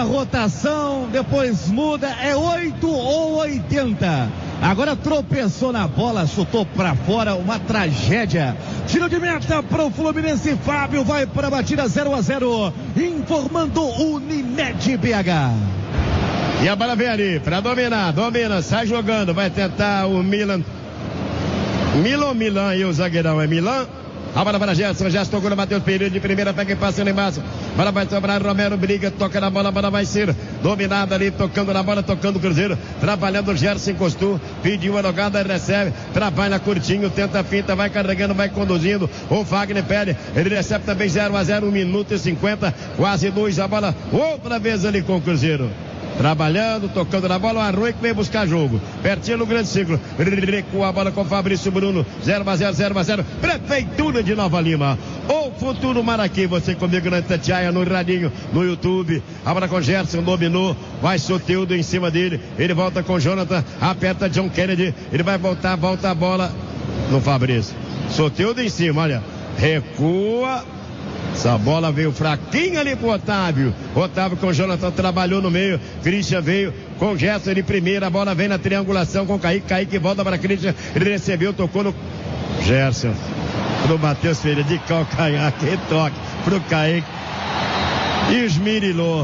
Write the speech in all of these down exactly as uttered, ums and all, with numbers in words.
rotação, depois muda, é oito ou oitenta. Agora tropeçou na bola, chutou pra fora, uma tragédia. Tiro de meta para o Fluminense, Fábio vai para a batida zero a zero, informando Unimed B H. E a bola vem ali para dominar, domina, sai jogando, vai tentar o Milan. Milan, Milan e o zagueirão é Milan. A bola para Gerson, Gerson tocou no Matheus Pereira de primeira, pega e passa lá embaixo. Bola vai sobrar, Romero briga, toca na bola, a bola vai ser dominada ali, tocando na bola, tocando o Cruzeiro, trabalhando o Gerson, encostou, pediu a jogada, recebe, trabalha curtinho, tenta a finta, vai carregando, vai conduzindo, o Fagner pede, ele recebe também zero a zero, um minuto e cinquenta, quase dois, a bola outra vez ali com o Cruzeiro. Trabalhando, tocando na bola, o Arroio que vem buscar jogo. Pertinho no grande ciclo. Recua a bola com o Fabrício Bruno. zero a zero, zero a zero. Prefeitura de Nova Lima. O futuro Maraqui. Você comigo na Itatiaia, no radinho, no YouTube. A bola com Gerson, dominou. Vai Soteldo em cima dele. Ele volta com Jonathan. Aperta John Kennedy. Ele vai voltar, volta a bola no Fabrício. Soteldo em cima, olha. Recua. Essa bola veio fraquinha ali pro Otávio. Otávio com o Jonathan trabalhou no meio. Christian veio com o Gerson de primeira. A bola vem na triangulação com o Kaique. Kaique volta para Christian. Ele recebeu, tocou no Gerson. Pro Matheus Ferreira de calcanhar. Que toque pro Kaique. E esmirilou.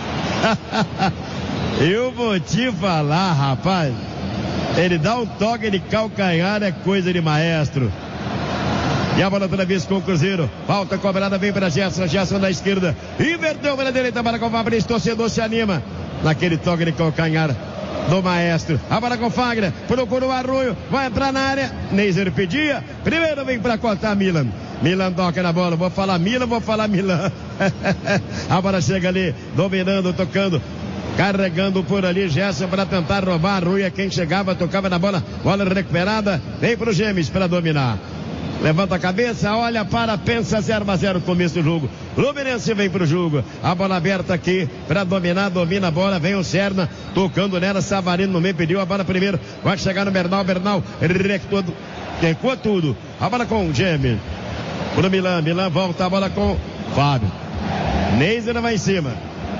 Eu vou te falar, rapaz. Ele dá um toque de calcanhar, é coisa de maestro. E a bola outra vez com o Cruzeiro. Falta cobrada, vem para Gerson. Gerson da esquerda. Inverteu para a direita, para com o Fabrício. Torcedor se anima naquele toque de calcanhar do maestro. A bola com o Fagner. Procurou o Arroio. Vai entrar na área. Neiser pedia. Primeiro vem para cortar Milan. Milan toca na bola. Vou falar Milan, vou falar Milan. A bola chega ali. Dominando, tocando. Carregando por ali, Gerson para tentar roubar. Arroio é quem chegava, tocava na bola. Bola recuperada. Vem para o Gêmeos para dominar. Levanta a cabeça, olha para, pensa, zero a zero começo do jogo. Luminense vem pro jogo. A bola aberta aqui para dominar, domina a bola, vem o Serna, tocando nela, Savarino no meio, pediu a bola primeiro. Vai chegar no Bernal, Bernal, recua recua tudo. A bola com o Gêmeo. Pro Milan, Milan volta a bola com Fábio. Neiser vai em cima.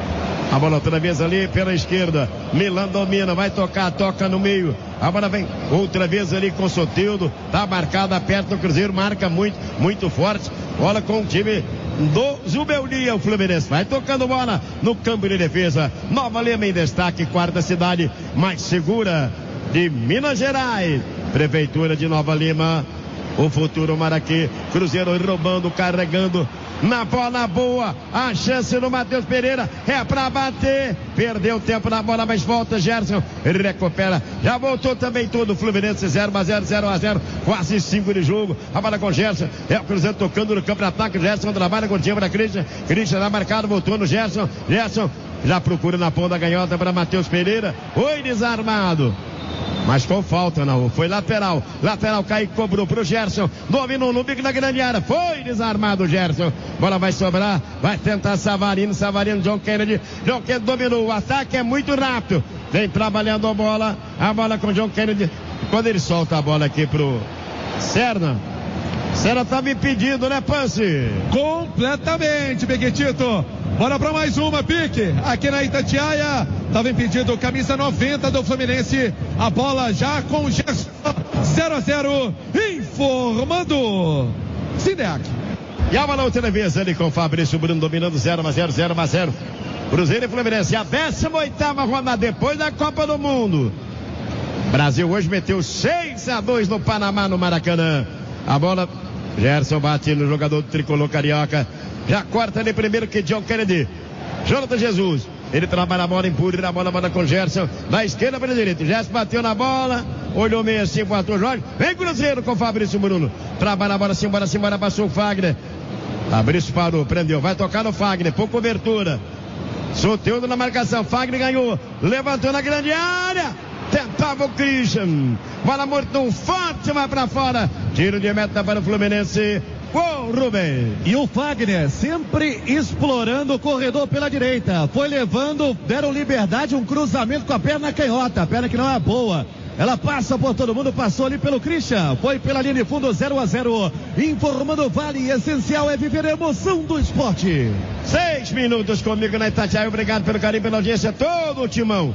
A bola outra vez ali pela esquerda. Milan domina, vai tocar, toca no meio. A bola vem outra vez ali com Soteldo. Tá marcada perto do Cruzeiro, marca muito, muito forte. Bola com o time do Zubeldia, o Fluminense. Vai tocando bola no campo de defesa. Nova Lima em destaque, quarta cidade mais segura de Minas Gerais. Prefeitura de Nova Lima. O futuro Maraqui. Cruzeiro roubando, carregando. Na bola boa, a chance no Matheus Pereira é pra bater, perdeu tempo na bola, mas volta Gerson, ele recupera, já voltou também tudo, Fluminense zero a zero, zero a zero, quase cinco de jogo, a bola com Gerson, é o Cruzeiro tocando no campo de ataque, Gerson trabalha com o time da Christian, Christian já marcado, voltou no Gerson, Gerson já procura na ponta da ganhota para Matheus Pereira, oi desarmado. Mas com falta não, foi lateral, lateral Kaique cobrou pro Gerson, dominou no bico da grande área, foi desarmado o Gerson, bola vai sobrar, vai tentar Savarino, Savarino, John Kennedy, John Kennedy dominou, o ataque é muito rápido, vem trabalhando a bola, a bola com John Kennedy, quando ele solta a bola aqui pro Serna, Serna tá me pedindo, né, Pance? Completamente, Bequetito. Bora pra mais uma, Pique, aqui na Itatiaia. Tava impedido, camisa noventa do Fluminense. A bola já com o Gerson. zero a zero, informando Sideac. E a bola outra vez ali com o Fabrício Bruno dominando zero a zero, zero a zero. Cruzeiro e Fluminense, a décima oitava rodada depois da Copa do Mundo. Brasil hoje meteu seis a dois no Panamá, no Maracanã. A bola, Gerson bate no jogador do tricolor carioca. Já corta ali primeiro que John Kennedy. Jonathan Jesus. Ele trabalha a bola, empurra a bola, a bola com Gerson. Da esquerda para a direita. Gerson bateu na bola. Olhou meio assim pro Arthur Jorge. Vem Cruzeiro com o Fabrício Bruno. Trabalha a bola, simbora, simbora. Passou o Fagner. Fabrício parou, prendeu. Vai tocar no Fagner. Por cobertura. Soteldo na marcação. Fagner ganhou. Levantou na grande área. Tentava o Christian. Bola morto, forte, vai pra fora. Tiro de meta para o Fluminense. Gol, Rubem. E o Fagner sempre explorando o corredor pela direita. Foi levando, deram liberdade, um cruzamento com a perna canhota. A perna que não é boa. ela passa por todo mundo, passou ali pelo Christian, foi pela linha de fundo, zero a zero. Informando Vale, essencial é viver a emoção do esporte. Seis minutos comigo na Itatiaia, obrigado pelo carinho, pela audiência, todo o timão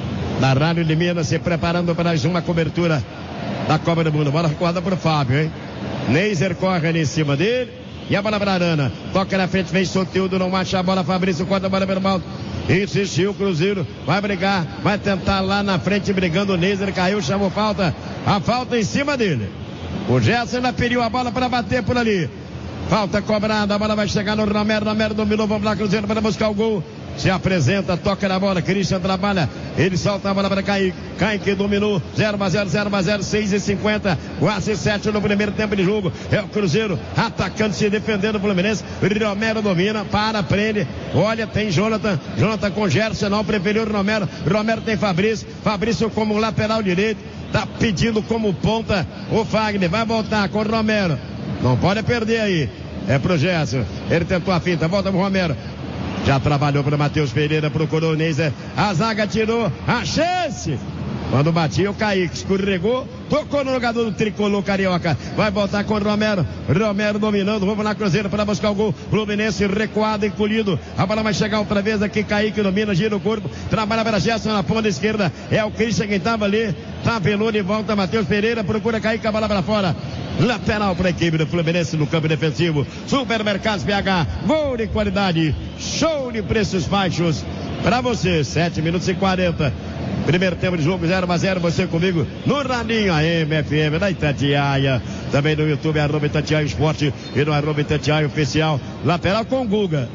da Rádio de Minas se preparando para mais uma cobertura da Copa do Mundo. Bola recuada para o Fábio, hein? Neiser corre ali em cima dele. E a bola para Arana. Toca na frente, vem Soteldo, não acha a bola. Fabrício corta a bola pelo mal. Insistiu o Cruzeiro. Vai brigar, vai tentar lá na frente, brigando o Neiser. Caiu, chamou falta. A falta em cima dele. O Gerson ainda pediu a bola para bater por ali. Falta cobrada, a bola vai chegar no Romero. Romero dominou, vamos lá, Cruzeiro para buscar o gol. Se apresenta, toca na bola, Christian trabalha, ele solta a bola para Kaique, Kaique dominou, zero a zero, zero a zero, seis e cinquenta, quase sete no primeiro tempo de jogo, é o Cruzeiro atacando, se defendendo o Fluminense. Romero domina, para, prende, olha, tem Jonathan, Jonathan com Gerson, não preferiu o Romero, Romero tem Fabrício, Fabrício como lateral direito, tá pedindo como ponta o Fagner, vai voltar com o Romero, não pode perder aí, é pro Gerson, ele tentou a finta, volta pro Romero. Já trabalhou para o Matheus Pereira, procurou o Neiser. A zaga tirou a chance. Quando batia o Kaique, escorregou, tocou no jogador do tricolor carioca. Vai botar com o Romero. Romero dominando, vamos lá, Cruzeiro para buscar o gol. Fluminense recuado, encolhido. A bola vai chegar outra vez aqui. Kaique domina, gira o corpo. Trabalha para Gerson na ponta esquerda. É o Christian quem estava ali. Tabelou de volta, Matheus Pereira. Procura Kaique, a bola para fora. Lateral para a equipe do Fluminense no campo defensivo. Supermercados B H, gol de qualidade, show de preços baixos para você. Sete minutos e quarenta. Primeiro tempo de jogo, zero a zero. Você comigo no Radinho A M F M da Itatiaia. Também no YouTube, arroba Itatiaia Esporte e no arroba Itatiaia Oficial. Lateral com Guga.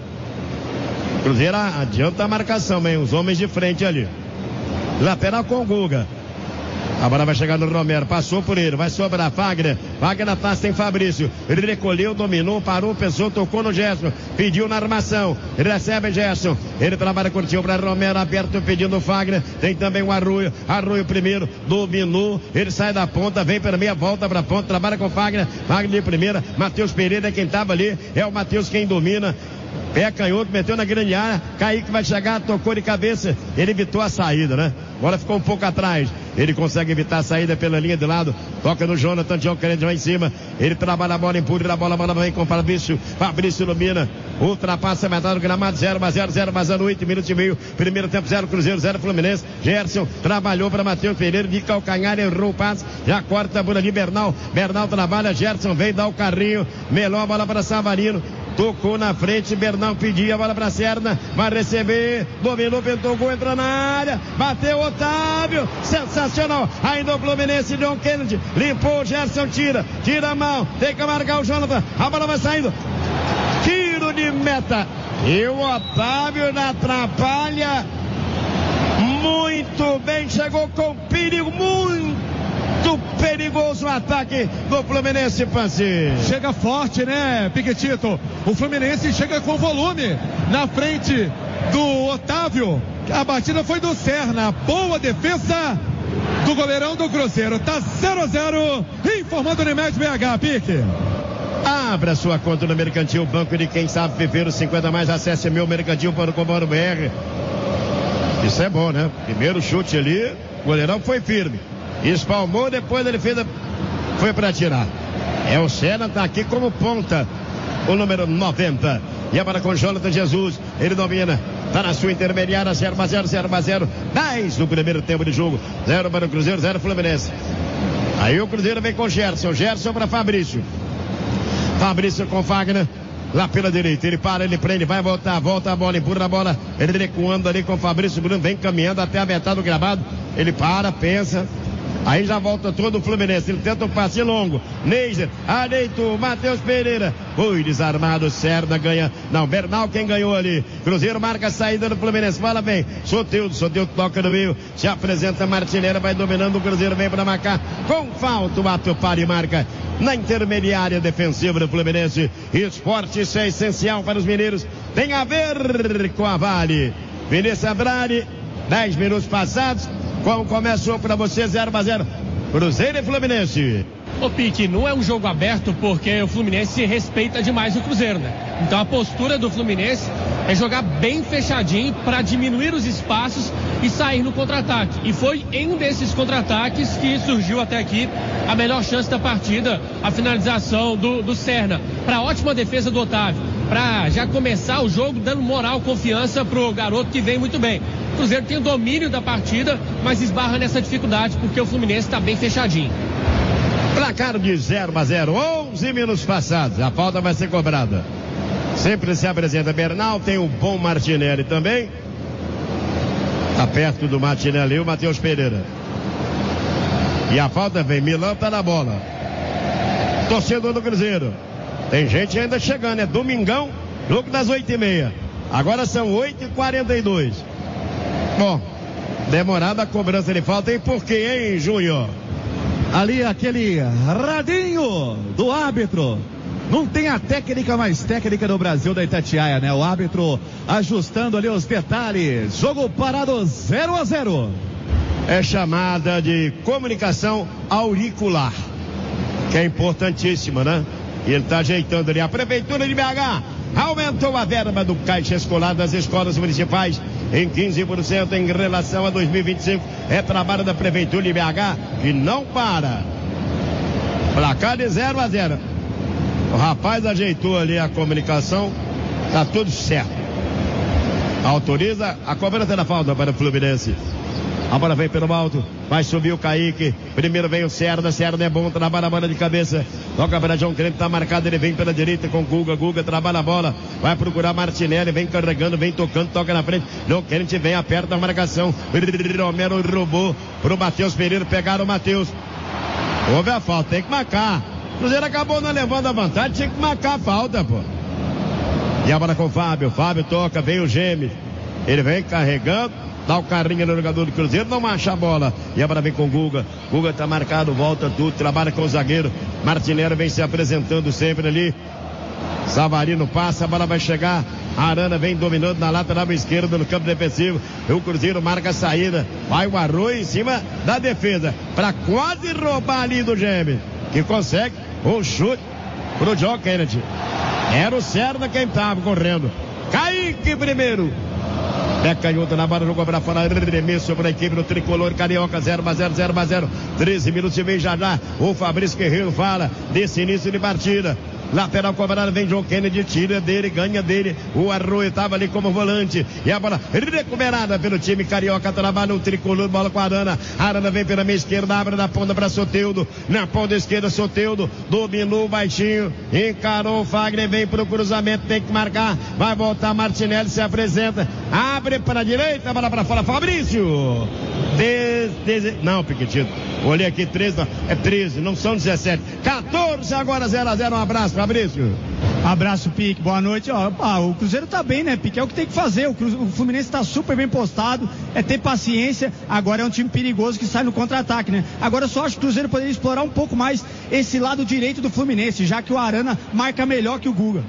Cruzeiro adianta a marcação, hein? Os homens de frente ali. Lateral com Guga. A bola vai chegar no Romero, passou por ele, vai sobrar Fagner, Fagner na face tem Fabrício, ele recolheu, dominou, parou, pensou, tocou no Gerson, pediu na armação, ele recebe Gerson, ele trabalha, curtiu para Romero, aberto pedindo Fagner, tem também o Arroio, Arroio primeiro, dominou, ele sai da ponta, vem pela meia, volta para a ponta, trabalha com Fagner, Fagner de primeira, Matheus Pereira é quem estava ali, é o Matheus quem domina. Pé canhoto, meteu na grande área, Kaique vai chegar, tocou de cabeça, ele evitou a saída, né? Agora ficou um pouco atrás, ele consegue evitar a saída pela linha de lado, toca no Jonathan, John Kennedy vai em cima, ele trabalha a bola, empurra a bola, a bola vem com o Fabrício, Fabrício domina, ultrapassa a metade do gramado, zero a zero, zero a zero, oito minutos e meio, primeiro tempo, zero Cruzeiro, zero Fluminense, Gerson trabalhou para Matheus Pereira, de calcanhar, errou o passe, já corta por ali, Bernal, Bernal trabalha, Gerson vem dar o carrinho, melhor bola para Savarino, tocou na frente, Bernal pedia a bola para Serna, vai receber, dominou, tentou gol, entrou na área, bateu Otávio, sensacional, ainda o Fluminense, John Kennedy, limpou o Gerson, tira, tira a mão, tem que marcar o Jonathan, a bola vai saindo, tiro de meta, e o Otávio na atrapalha, muito bem, chegou com perigo, muito perigoso o ataque do Fluminense, Panci. Chega forte, né, Piquetito? O Fluminense chega com volume na frente do Otávio. A batida foi do Serna. Boa defesa do goleirão do Cruzeiro. Tá zero a zero. Informando o Unimed B H, Pique. Abra sua conta no Mercantil, banco de quem sabe viver os cinquenta mais. Acesse meu mercantil ponto com ponto b r. Isso é bom, né? Primeiro chute ali, o goleirão foi firme. Espalmou, depois ele fez a... foi para tirar. É o Senna, tá aqui como ponta, o número noventa. E a bola com Jonathan Jesus, ele domina, tá na sua intermediária, zero a zero, zero a zero, dez no primeiro tempo de jogo, zero para o Cruzeiro, zero Fluminense. Aí o Cruzeiro vem com Gerson, Gerson para Fabrício, Fabrício com Fagner, lá pela direita, ele para, ele prende, vai voltar, volta a bola, empurra a bola, ele recuando ali com o Fabrício Bruno, vem caminhando até a metade do gramado, ele para, pensa, aí já volta todo o Fluminense, ele tenta um passe longo, Neiser, areitou, Matheus Pereira, foi desarmado, Serna ganha, não, Bernal quem ganhou ali, Cruzeiro marca a saída do Fluminense, bola bem, Soteldo, Soteldo toca no meio, se apresenta Martineira, vai dominando, o Cruzeiro vem para marcar, com falta o ato para e marca, na intermediária defensiva do Fluminense. Esporte, isso é essencial para os mineiros, tem a ver com a Vale. Vinícius Andrade, dez minutos passados, como começou para você, zero a zero, Cruzeiro e Fluminense. Ô Pique, não é um jogo aberto porque o Fluminense respeita demais o Cruzeiro, né? Então a postura do Fluminense é jogar bem fechadinho para diminuir os espaços e sair no contra-ataque. E foi em um desses contra-ataques que surgiu até aqui a melhor chance da partida, a finalização do, do Serna, para ótima defesa do Otávio, para já começar o jogo dando moral, confiança pro garoto que vem muito bem. O Cruzeiro tem o domínio da partida, mas esbarra nessa dificuldade porque o Fluminense está bem fechadinho. Placar de zero a zero, onze minutos passados, a falta vai ser cobrada. Sempre se apresenta Bernal, tem o bom Martinelli também. Tá perto do Martinelli o Matheus Pereira. E a falta vem, Milan tá na bola. Torcedor do Cruzeiro. Tem gente ainda chegando, é domingão, jogo das oito e meia. Agora são oito e quarenta e dois. Bom, demorada a cobrança de falta, e por quê, hein, Júnior? Ali aquele radinho do árbitro. Não tem a técnica mais técnica do Brasil da Itatiaia, né? O árbitro ajustando ali os detalhes. Jogo parado zero a zero. É chamada de comunicação auricular, que é importantíssima, né? E ele está ajeitando ali. A Prefeitura de B H aumentou a verba do Caixa Escolar das escolas municipais em quinze por cento em relação a dois mil e vinte e cinco. É trabalho da Prefeitura de B H que não para. Placar de zero a zero. O rapaz ajeitou ali a comunicação. Tá tudo certo. Autoriza a cobrança da falta para o Fluminense. A bola vem pelo alto, vai subir o Kaique. Primeiro vem o Serna, Serna é bom, trabalha a bola de cabeça. Toca para João Crente, tá marcado, ele vem pela direita com Guga. Guga trabalha a bola, vai procurar Martinelli, vem carregando, vem tocando, toca na frente. João Crente vem, aperta a marcação. Romero roubou pro Matheus Pereira, pegaram o Matheus. Houve a falta, tem que marcar. O Cruzeiro acabou não levando a vantagem, tinha que marcar a falta, pô. E a bola com o Fábio, Fábio toca, vem o Gêmeo. Ele vem carregando. Dá o carrinho no jogador do Cruzeiro, não acha a bola. E a bola vem com o Guga. Guga tá marcado, volta tudo, trabalha com o zagueiro. Martinelli vem se apresentando sempre ali. Savarino passa, a bola vai chegar. Arana vem dominando na lateral esquerda no campo defensivo. O Cruzeiro marca a saída. Vai o Arroio em cima da defesa para quase roubar ali do Gêmeo, que consegue um chute pro John Kennedy. Era o Serna quem tava correndo. Kaique primeiro. É canhota na bola, jogou para fora, remesso para a equipe do Tricolor Carioca, zero a zero, zero a zero, treze minutos e meio já já. O Fabrício Guerreiro fala desse início de partida. Lateral cobrado, vem João Kennedy, tira dele, ganha dele. O Arroio estava ali como volante. E a bola recuperada pelo time carioca. Trabalha o Tricolor, bola com a Arana. Arana vem pela meia esquerda, abre na ponta para Soteldo. Na ponta esquerda, Soteldo dominou baixinho. Encarou o Fagner, vem pro cruzamento, tem que marcar. Vai voltar Martinelli, se apresenta. Abre para a direita, bola para fora. Fabrício. Dez, dez, não, Piquetito. Olhei aqui, treze, não, é treze, não são dezessete. quatorze agora, zero a zero. Um abraço, Fabrício. Abraço, Pique, boa noite. Ó, pá, o Cruzeiro tá bem, né, Pique? É o que tem que fazer. O, Cruze... o Fluminense tá super bem postado, é ter paciência. Agora é um time perigoso que sai no contra-ataque, né? Agora eu só acho que o Cruzeiro poderia explorar um pouco mais esse lado direito do Fluminense, já que o Arana marca melhor que o Guga.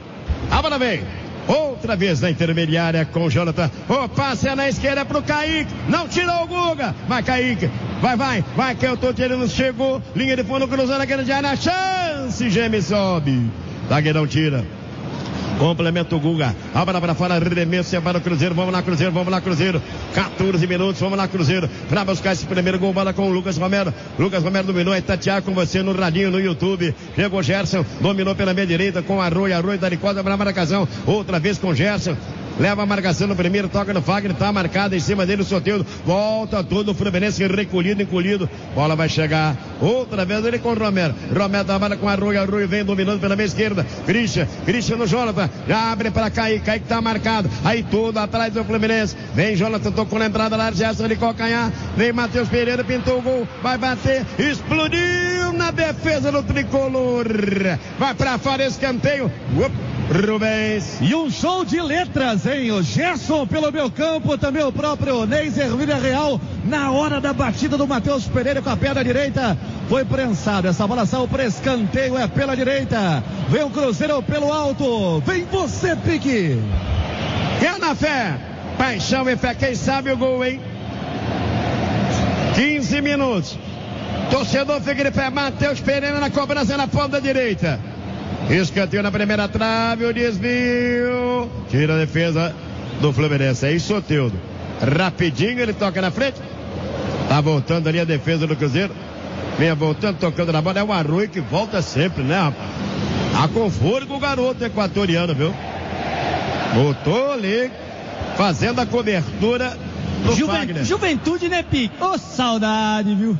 A bola vem. Outra vez na intermediária com o Jonathan. O passe é na esquerda pro Kaique. Não tirou o Guga. Vai, Kaique. Vai, vai. Vai que eu tô tirando. Chegou. Linha de fundo cruzando aqui na área. Chance. Gêmeo sobe. Zagueirão tira. Complementa o Guga. A bola para fora. Remesso para o Cruzeiro. Vamos lá, Cruzeiro. Vamos lá, Cruzeiro. quatorze minutos. Vamos lá, Cruzeiro. Para buscar esse primeiro gol. Bola com o Lucas Romero. Lucas Romero dominou. É Tatiá com você no radinho no YouTube. Chegou Gerson. Dominou pela meia direita com Arroio. Arroio da Ricosa para a marcação. Outra vez com Gerson. Leva a marcação no primeiro, toca no Fagner, tá marcado em cima dele o Soteldo, volta todo o Fluminense recolhido, encolhido, bola vai chegar, outra vez ele com o Romero, Romero trabalha com Arroio, Arroio vem dominando pela meia esquerda, Christian, Christian no Jonathan, já abre para Kaique, Kaique tá marcado, aí todo atrás do Fluminense, vem Jonathan, tocou na entrada lá, Gerson de calcanhar, vem Matheus Pereira, pintou o gol, vai bater, explodiu na defesa do Tricolor, vai pra fora, escanteio, Uop. Rubens. E um show de letras, hein? O Gerson pelo meu campo, também o próprio Neiser Villarreal, na hora da batida do Matheus Pereira com a perna direita, foi prensado. Essa bola saiu para escanteio, é pela direita. Vem o Cruzeiro pelo alto. Vem você, Pique. É na fé. Paixão e fé. Quem sabe o gol, hein? quinze minutos. Torcedor fica de pé. Matheus Pereira na cobrança na ponta direita. Escanteio na primeira trave, o desvio. Tira a defesa do Fluminense. Aí, Soteldo. Rapidinho, ele toca na frente. Tá voltando ali a defesa do Cruzeiro. Venha voltando, tocando na bola. É o Arroio que volta sempre, né, rapaz? Tá com fôlego o garoto equatoriano, viu? Voltou ali, fazendo a cobertura do Juven... Fagner. Juventude, né, Pique? Ô, oh, saudade, viu?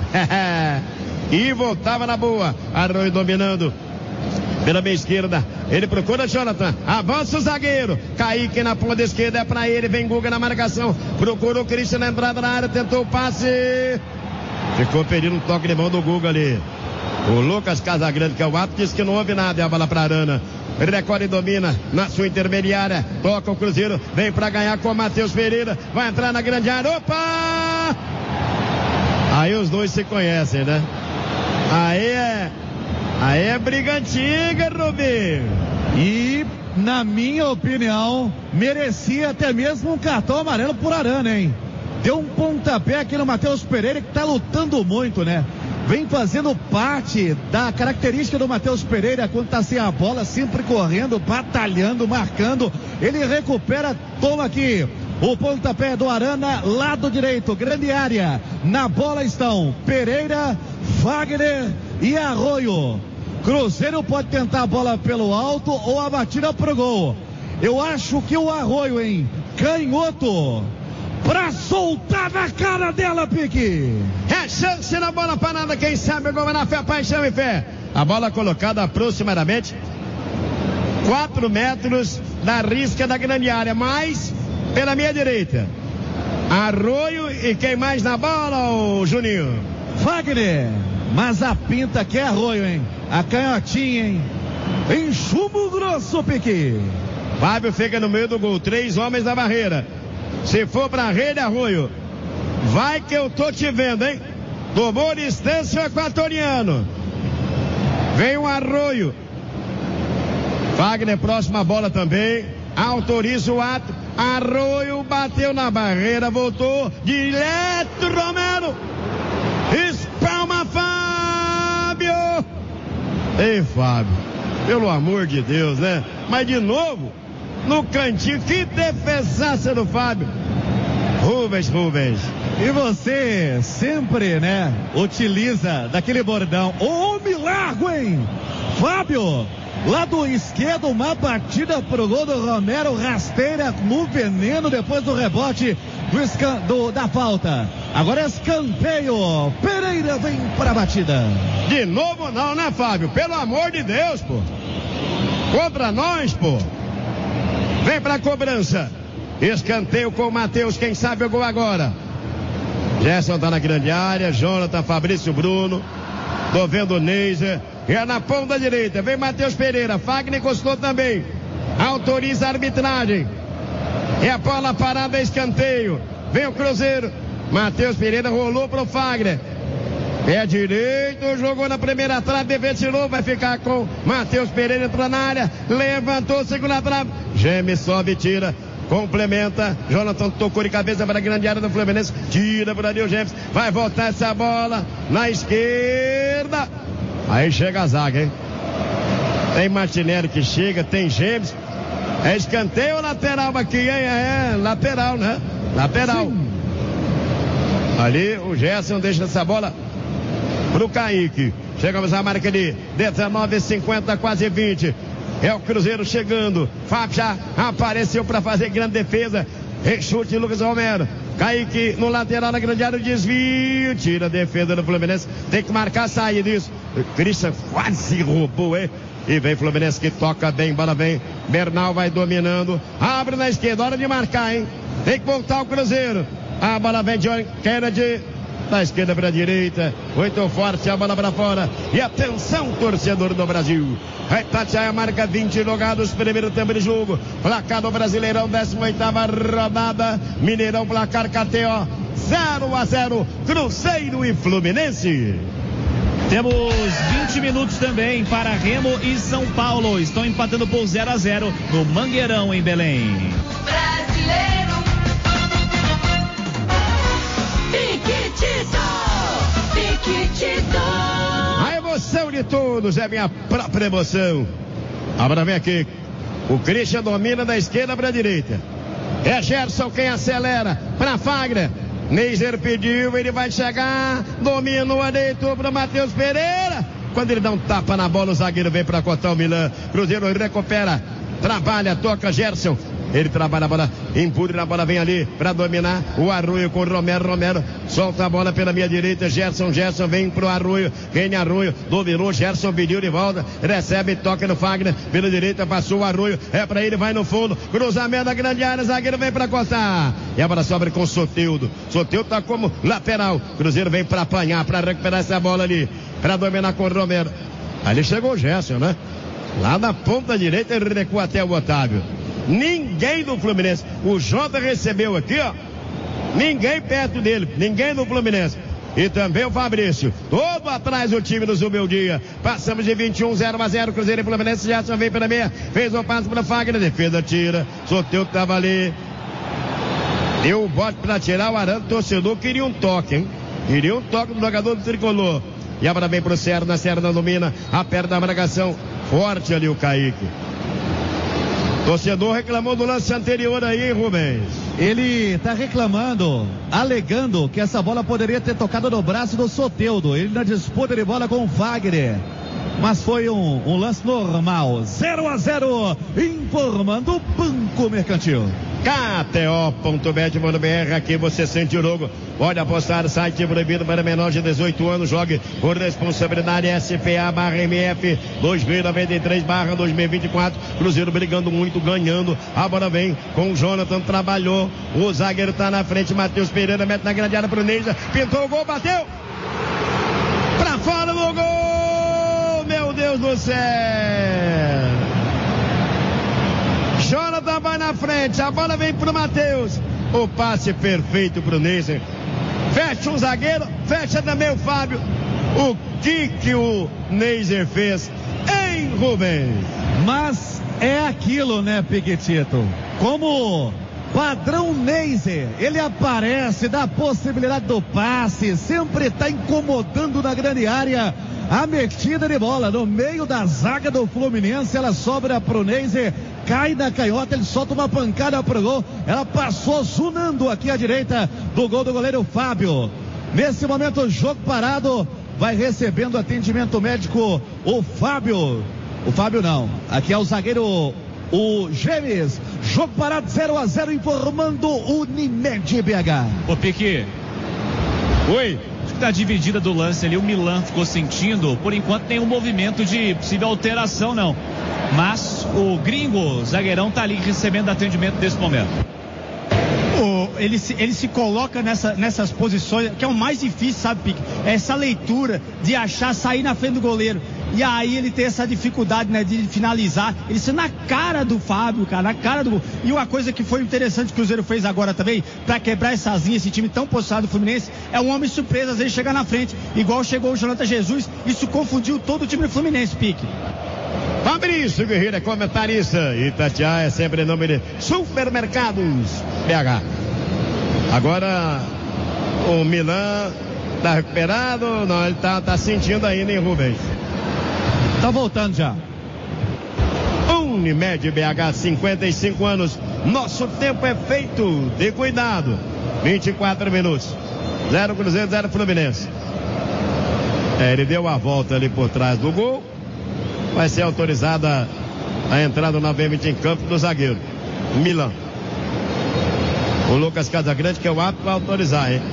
E voltava na boa. Arroio dominando pela meia esquerda. Ele procura Jonathan. Avança o zagueiro. Kaique na ponta esquerda. É pra ele. Vem Guga na marcação. Procurou o Christian na entrada na área. Tentou o passe. Ficou pedindo um toque de mão do Guga ali. O Lucas Casagrande, que é o ato, disse que não houve nada. É a bola pra Arana. Recolhe e domina na sua intermediária. Toca o Cruzeiro. Vem pra ganhar com o Matheus Pereira. Vai entrar na grande área. Opa! Aí os dois se conhecem, né? Aí é... Aí é briga antiga, Rubinho. E, na minha opinião, merecia até mesmo um cartão amarelo por Arana, hein? Deu um pontapé aqui no Matheus Pereira, que tá lutando muito, né? Vem fazendo parte da característica do Matheus Pereira quando tá sem a bola, sempre correndo, batalhando, marcando. Ele recupera, toma aqui o pontapé do Arana, lado direito, grande área. Na bola estão Pereira, Fagner e Arroio. Cruzeiro pode tentar a bola pelo alto ou a batida pro gol. Eu acho que o Arroio, hein? Canhoto. Pra soltar na cara dela, Pique. É chance na bola parada, quem sabe o gol na fé, paixão e fé. A bola colocada aproximadamente quatro metros da risca da grande área, mais pela minha direita. Arroio e quem mais na bola, ô Juninho? Fagner. Mas a pinta que é Arroio, hein? A canhotinha, hein? Em chumbo grosso, Pique. Fábio fica no meio do gol. Três homens na barreira. Se for pra rede, Arroio. Vai que eu tô te vendo, hein? Tomou distância o equatoriano. Vem o Arroio. Fagner, próxima bola também. Autoriza o ato. Arroio bateu na barreira, voltou. Direto, Romero. Espalma, Fábio. Ei, Fábio. Pelo amor de Deus, né? Mas de novo, no cantinho, que defesaça do Fábio. Rubens, Rubens. E você sempre, né, utiliza daquele bordão. Ô, milagre, hein? Fábio, lado esquerdo, uma batida pro gol do Romero, rasteira no veneno depois do rebote do, escan... do da falta. Agora é escanteio. Pereira vem para a batida. De novo não, né, Fábio? Pelo amor de Deus, pô. Contra nós, pô. Vem pra cobrança. Escanteio com o Matheus, quem sabe o gol agora. Gerson tá na grande área, Jonathan, Fabrício, Bruno. Tô vendo o Neiser. É na ponta direita, vem Matheus Pereira. Fagner encostou também. Autoriza a arbitragem. É a bola parada, escanteio. Vem o Cruzeiro. Matheus Pereira rolou pro Fagner. Pé direito, jogou na primeira trave, ventilou, vai ficar com Matheus Pereira, entrou na área, levantou, segunda trave. Geme sobe, tira. Complementa, Jonathan tocou de cabeça para a grande área do Fluminense, tira para Adil James, vai voltar essa bola na esquerda, aí chega a zaga, hein? Tem Martinelli que chega, tem James, é escanteio lateral aqui, hein? É, lateral, né? Lateral. Sim. Ali o Gerson deixa essa bola pro Kaique, chegamos à marca de dezenove e cinquenta, quase vinte. É o Cruzeiro chegando. Fábio já apareceu para fazer grande defesa. Rechute Lucas Romero. Kaique no lateral na grande área. Desvio. Tira a defesa do Fluminense. Tem que marcar a saída disso. Christian quase roubou, hein? E vem Fluminense que toca bem. Bola vem. Bernal vai dominando. Abre na esquerda. Hora de marcar, hein? Tem que voltar o Cruzeiro. A bola vem de Kennedy. Da esquerda para a direita, muito forte, a bola para fora. E atenção, torcedor do Brasil. Vai tatear a marca vinte jogados, primeiro tempo de jogo. Placar do Brasileirão, décima oitava rodada. Mineirão, placar K T O zero a zero, Cruzeiro e Fluminense. Temos vinte minutos também para Remo e São Paulo. Estão empatando por zero a zero no Mangueirão, em Belém. Brasileiro. A emoção de todos é minha própria emoção. Agora vem aqui. O Christian domina da esquerda para a direita. É Gerson quem acelera para Fagner. Neiser pediu, ele vai chegar. Dominou, deitou para Matheus Pereira. Quando ele dá um tapa na bola, o zagueiro vem para cortar o Milan. Cruzeiro recupera, trabalha, toca Gerson. Ele trabalha a bola, empurra a bola, vem ali para dominar o Arroio com o Romero. Romero solta a bola pela minha direita. Gerson, Gerson vem pro Arroio. Vem Arroio, dominou. Gerson pediu de volta, recebe, toca no Fagner. Pela direita passou o Arroio. É para ele, vai no fundo. Cruzamento da grande área. Zagueiro vem para cortar. E a bola sobra com o Soteldo. Soteldo tá como lateral. Cruzeiro vem para apanhar, para recuperar essa bola ali, para dominar com o Romero. Ali chegou o Gerson, né? Lá na ponta direita ele recua até o Otávio. Ninguém do Fluminense. O Jota recebeu aqui, ó. Ninguém perto dele. Ninguém do Fluminense. E também o Fabrício. Todo atrás o time do Zumbildia. Passamos de vinte e um, zero a zero. Cruzeiro e Fluminense. Gerson vem pela meia. Fez o passe para Fagner. Defesa tira. Soteldo que tava ali. Deu o bote para tirar. O Arana, torcedor, queria um toque, hein? Queria um toque do jogador do tricolor. E agora vem pro Serna. Serna domina. Aperta a marcação. Forte ali o Kaique. Torcedor reclamou do lance anterior aí, Rubens. Ele está reclamando, alegando que essa bola poderia ter tocado no braço do Soteldo. Ele na disputa de bola com o Fagner. Mas foi um, um lance normal. zero a zero, informando o Banco Mercantil. K T O ponto bet ponto B R, aqui você sente o jogo. Pode apostar, site proibido para menor de dezoito anos. Jogue por responsabilidade. S P A barra M F dois mil e noventa e três barra dois mil e vinte e quatro. Cruzeiro brigando muito, ganhando. A bola vem com o Jonathan, trabalhou. O zagueiro tá na frente. Matheus Pereira mete na grande área pro Neiser. Pintou o gol, bateu pra fora do gol. Meu Deus do céu. Jonathan vai na frente, a bola vem pro Matheus. O passe perfeito pro Neiser. Fecha o zagueiro, fecha também o Fábio. O que que o Neiser fez, hein, Rubens? Mas é aquilo, né, Piquetito? Como padrão Neiser, ele aparece, dá a possibilidade do passe, sempre tá incomodando na grande área. A metida de bola no meio da zaga do Fluminense, ela sobra pro Neiser, cai na canhota, ele solta uma pancada pro gol, ela passou zunando aqui à direita do gol do goleiro Fábio. Nesse momento o jogo parado, vai recebendo atendimento médico o Fábio, o Fábio não, aqui é o zagueiro, o Gêmeos. Jogo parado, zero a zero, informando o Unimed B H. Ô Pique. Oi. Da dividida do lance ali, o Milan ficou sentindo, por enquanto nenhum movimento de possível alteração não, mas o gringo zagueirão tá ali recebendo atendimento nesse momento. O, ele, se, ele se coloca nessa, nessas posições, que é o mais difícil, sabe, Pique? É essa leitura de achar, sair na frente do goleiro. E aí ele tem essa dificuldade, né, de finalizar. Ele saiu na cara do Fábio, cara, na cara do... E uma coisa que foi interessante que o Cruzeiro fez agora também, pra quebrar essas linhas, esse time tão posicionado do Fluminense, é um homem surpresa, às vezes chegar na frente, igual chegou o Jonathan Jesus. Isso confundiu todo o time do Fluminense, Pique. Fabrício Guerreiro é comentarista. Itatiaia é sempre nome de Supermercados B H. Agora o Milan tá recuperado? Não, ele tá, tá sentindo ainda, hein, Rubens? Tá voltando já. Unimed B H, cinquenta e cinco anos. Nosso tempo é feito de cuidado. vinte e quatro minutos. Zero Cruzeiro, zero Fluminense. É, ele deu a volta ali por trás do gol. Vai ser autorizada a entrada novamente em campo do zagueiro Milan. O Lucas Casagrande, que é o apto para autorizar, hein?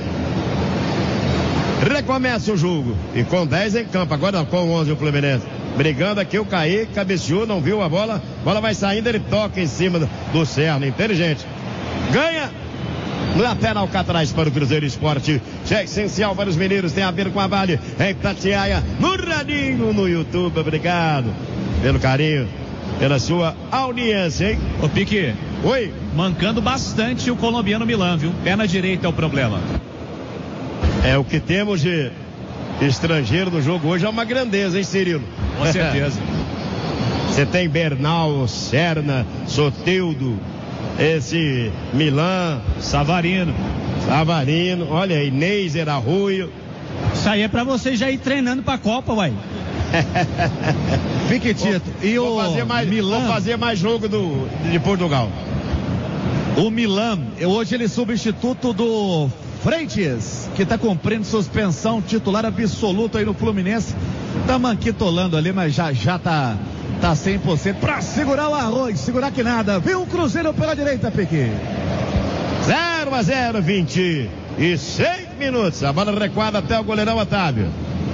Recomeça o jogo. E com dez em campo. Agora com onze o Fluminense. Brigando aqui o Kaique, cabeceou, não viu a bola. A bola vai saindo, ele toca em cima do, do Serna. Inteligente. Ganha. Lateral cá atrás para o Cruzeiro Esporte. É essencial para os mineiros. Tem a ver com a Vale. É Itatiaia. No radinho no YouTube. Obrigado pelo carinho, pela sua audiência, hein? Ô Pique. Oi. Mancando bastante o colombiano Milan, viu? Perna direita é o problema. É o que temos de estrangeiro no jogo hoje, é uma grandeza, hein, Cirilo? Com certeza. Você tem Bernal, Serna, Soteldo, esse Milan, Savarino. Savarino, olha aí, Neiser, Arroio. Isso aí é pra você já ir treinando pra Copa, uai. Piquetito. E vou o fazer mais, Milan. Vou fazer mais jogo do, de Portugal. O Milan, hoje ele é substituto do Freitas, que está cumprindo suspensão, titular absoluto aí no Fluminense. Tá manquitolando ali, mas já já tá, tá cem por cento pra segurar o arroz, segurar que nada. Viu o Cruzeiro pela direita, Pique. zero a zero, vinte e seis minutos. A bola recuada até o goleirão Otávio.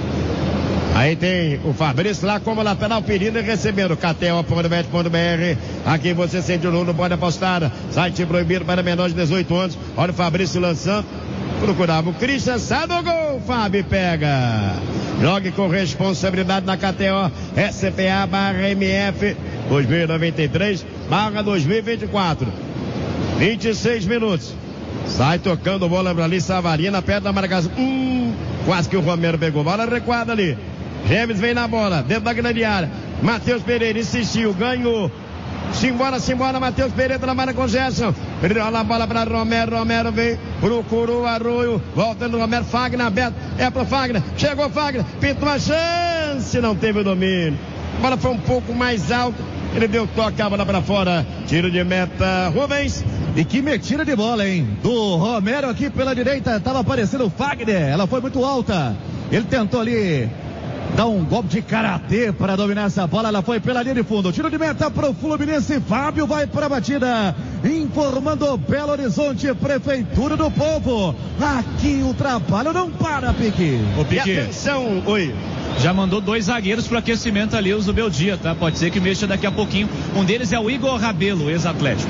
Aí tem o Fabrício lá como lateral pedindo e recebendo. K T O ponto bet ponto B R. Aqui você sente o Nuno, pode apostar. Site proibido para menores de dezoito anos. Olha o Fabrício lançando. Procurava o Christian, sai do gol. Fábio pega. Jogue com responsabilidade na K T O. S P A barra M F dois mil e noventa e três barra dois mil e vinte e quatro. vinte e seis minutos. Sai tocando bola ali, Savarino, perto da marcação. Hum, quase que o Romero pegou. Bola recuada ali. Gêmeos vem na bola, dentro da grande área. Matheus Pereira insistiu, ganhou. Simbora, simbora, Matheus Pereira trabalha com Gerson. Rola a bola para Romero, Romero vem, procurou o Arroio, volta no Romero, Fagner aberto, é pro Fagner, chegou Fagner, pintou uma chance, não teve o domínio. A bola foi um pouco mais alta, ele deu toque, a bola para fora, tiro de meta, Rubens. E que metida de bola, hein? Do Romero aqui pela direita, tava aparecendo o Fagner, ela foi muito alta. Ele tentou ali dar um golpe de karatê para dominar essa bola, ela foi pela linha de fundo. Tiro de meta pro Fluminense, Fábio vai para a batida, informando Belo Horizonte, Prefeitura do Povo. Aqui o trabalho não para, Pique. Ô, Pique. E atenção, oi. Já mandou dois zagueiros para aquecimento ali, o Zubeldia, tá? Pode ser que mexa daqui a pouquinho. Um deles é o Igor Rabelo, ex-atlético.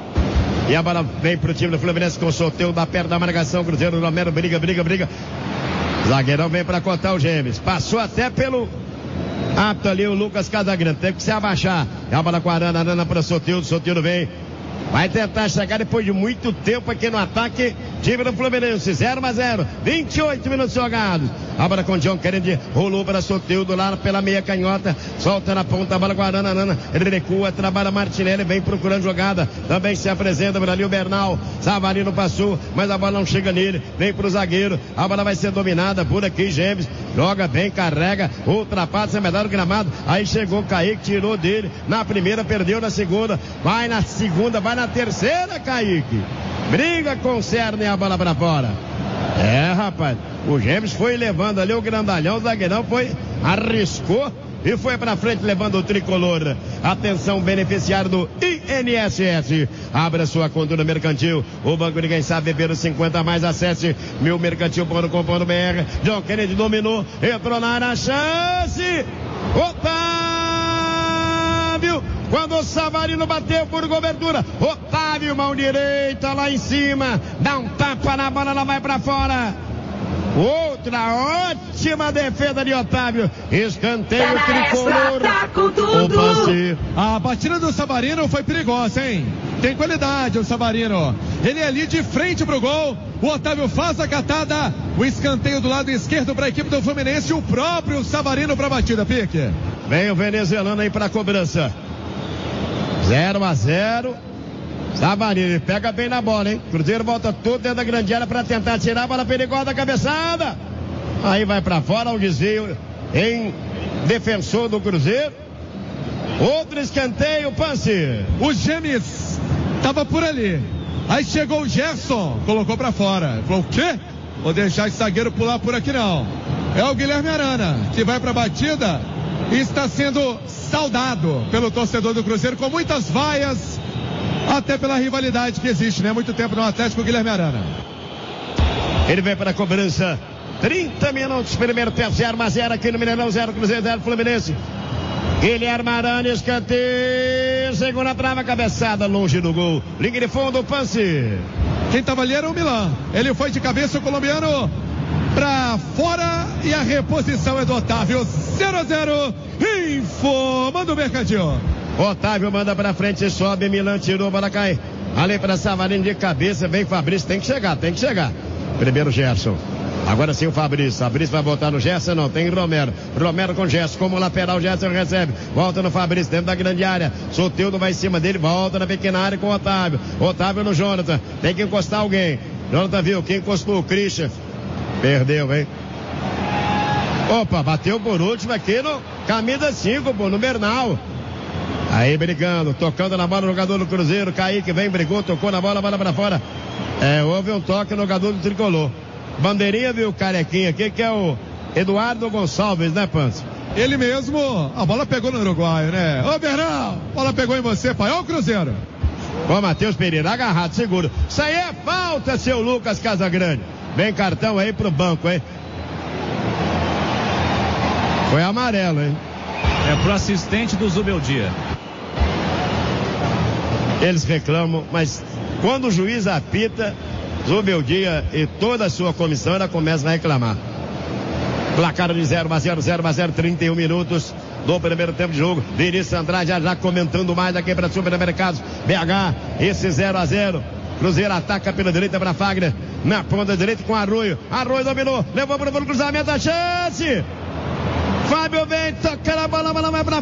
E a bola vem pro time do Fluminense com o sorteio da perna da marcação. Cruzeiro, Romero, briga, briga, briga. Zagueirão vem para cortar o Gêmeos. Passou até pelo apto ali o Lucas Casagrande. Teve que se abaixar. E a bola com a Arana, Arana para o Sotildo. Sotildo vem. Vai tentar chegar depois de muito tempo aqui no ataque. Time do Fluminense, zero a zero. vinte e oito minutos jogados. A bola com o John Kennedy. Rolou para Sotildo lá pela meia canhota. Solta na ponta a bola com a Arana, Arana. Ele recua, trabalha Martinelli. Vem procurando jogada. Também se apresenta por ali o Bernal. Savarino passou, mas a bola não chega nele. Vem pro zagueiro. A bola vai ser dominada por aqui, Gêmeos. Joga bem, carrega. Ultrapassa, medalha do gramado. Aí chegou o Kaique, tirou dele. Na primeira, perdeu na segunda. Vai na segunda, vai na terceira, Kaique. Briga, concerne a bola pra fora. É, rapaz. O Gêmeos foi levando ali o grandalhão. O zagueirão foi, arriscou e foi pra frente levando o tricolor. Atenção, beneficiário do I N S S. Abra sua conta no Mercantil. O banco ninguém sabe, beber os cinquenta a mais. Acesse mil mercantil ponto com ponto B R. John Kennedy dominou. Entrou na área, chance. Otávio. Quando o Savarino bateu por cobertura. Otávio, mão direita lá em cima. Dá um tapa na bola, ela vai pra fora. Outra ótima defesa de Otávio. Escanteio tricolor. Tá com tudo. O passe. A batida do Savarino foi perigosa, hein? Tem qualidade o Savarino. Ele é ali de frente pro gol. O Otávio faz a catada. O escanteio do lado esquerdo para a equipe do Fluminense. O próprio Savarino para a batida, Pique. Vem o venezuelano aí para a cobrança. zero a zero. Savarino, ele pega bem na bola, hein? Cruzeiro volta todo dentro da grande área para tentar tirar a bola perigosa da cabeçada. Aí vai para fora, um desvio em defensor do Cruzeiro. Outro escanteio, Pance. O Gêmeos tava por ali. Aí chegou o Gerson, colocou para fora. Falou, o quê? Vou deixar esse zagueiro pular por aqui não. É o Guilherme Arana que vai para a batida e está sendo saudado pelo torcedor do Cruzeiro com muitas vaias. Até pela rivalidade que existe, né? Muito tempo no Atlético, Guilherme Arana. Ele vem para a cobrança. trinta minutos, primeiro tempo, zero a zero aqui no Mineirão, zero Cruzeiro, zero Fluminense. Guilherme Arana, escanteio, segunda trava, cabeçada, longe do gol. Liga de fundo, Pance. Quem estava ali era o Milan. Ele foi de cabeça, o colombiano para fora e a reposição é do Otávio. zero a zero, informando o Mercantil. Otávio manda pra frente, sobe, Milan tirou, bola cai. Ali para Savarino de cabeça, vem Fabrício, tem que chegar, tem que chegar. Primeiro Gerson. Agora sim o Fabrício. Fabrício vai botar no Gerson, não, tem Romero. Romero com Gerson, como lateral, Gerson recebe. Volta no Fabrício, dentro da grande área. Soteldo vai em cima dele, volta na pequena área com o Otávio. Otávio no Jonathan, tem que encostar alguém. Jonathan viu, quem encostou? O Christian. Perdeu, hein? Opa, bateu por último aqui no camisa cinco, pô, no Bernal. Aí brigando, tocando na bola no jogador do Cruzeiro. Kaique vem, brigou, tocou na bola, bola pra fora. É, houve um toque no jogador do Tricolor. Bandeirinha, viu, carequinha aqui, que é o Eduardo Gonçalves, né, Pança? Ele mesmo, a bola pegou no uruguaio, né? Ô, Bernal, a bola pegou em você, pai. Ó o Cruzeiro. Ó, Matheus Pereira, agarrado, seguro. Isso aí é falta, seu Lucas Casagrande. Vem cartão aí pro banco, hein? Foi amarelo, hein? É pro assistente do Zubeldia. Eles reclamam, mas quando o juiz apita, Zubeldia e toda a sua comissão, ela começa a reclamar. Placar de zero a zero, zero a zero, trinta e um minutos do primeiro tempo de jogo. Vinícius Andrade já, já comentando mais aqui para Supermercados B H. Esse zero a zero. Cruzeiro ataca pela direita para Fagner. Na ponta direita com Arroio. Arroio dominou. Levou para o cruzamento. A chance. Fábio vem. Toca a bola. A bola vai para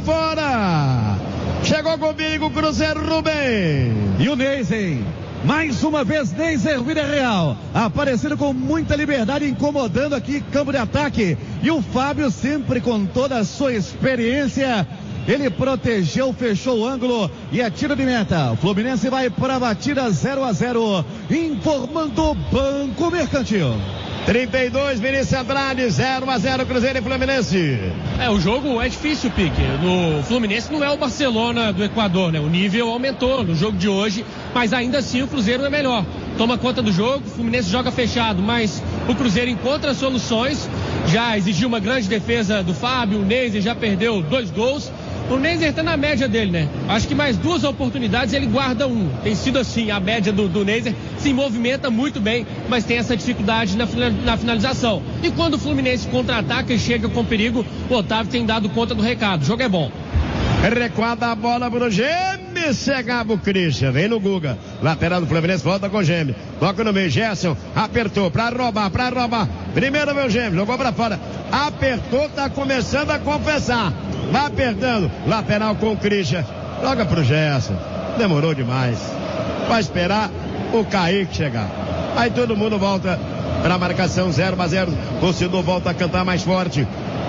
fora. Chegou comigo o Cruzeiro, Rubem. E o Neiser. Mais uma vez, Neiser Villarreal, aparecendo com muita liberdade, incomodando aqui campo de ataque. E o Fábio sempre com toda a sua experiência. Ele protegeu, fechou o ângulo e é tiro de meta. O Fluminense vai para a batida zero a zero, informando o Banco Mercantil. trinta e dois, Vinícius Andrade, zero a zero, Cruzeiro e Fluminense. É, o jogo é difícil, Pique. No Fluminense não é o Barcelona do Equador, né? O nível aumentou no jogo de hoje, mas ainda assim o Cruzeiro é melhor. Toma conta do jogo, o Fluminense joga fechado, mas o Cruzeiro encontra soluções. Já exigiu uma grande defesa do Fábio, o Neiser já perdeu dois gols. O Neiser está na média dele, né? Acho que mais duas oportunidades ele guarda um. Tem sido assim, a média do, do Neiser se movimenta muito bem, mas tem essa dificuldade na, na finalização. E quando o Fluminense contra-ataca e chega com perigo, o Otávio tem dado conta do recado. O jogo é bom. Recuada a bola pro Gêmeos, chegava o Christian, vem no Guga, lateral do Fluminense, volta com o Gêmeos, toca no meio, Gerson, apertou, pra roubar, pra roubar, primeiro meu Gêmeos, jogou pra fora, apertou, tá começando a confessar, vai apertando, lateral com o Christian, joga pro Gerson, demorou demais, vai esperar o Kaique chegar, aí todo mundo volta pra marcação zero a zero, o torcedor volta a cantar mais forte,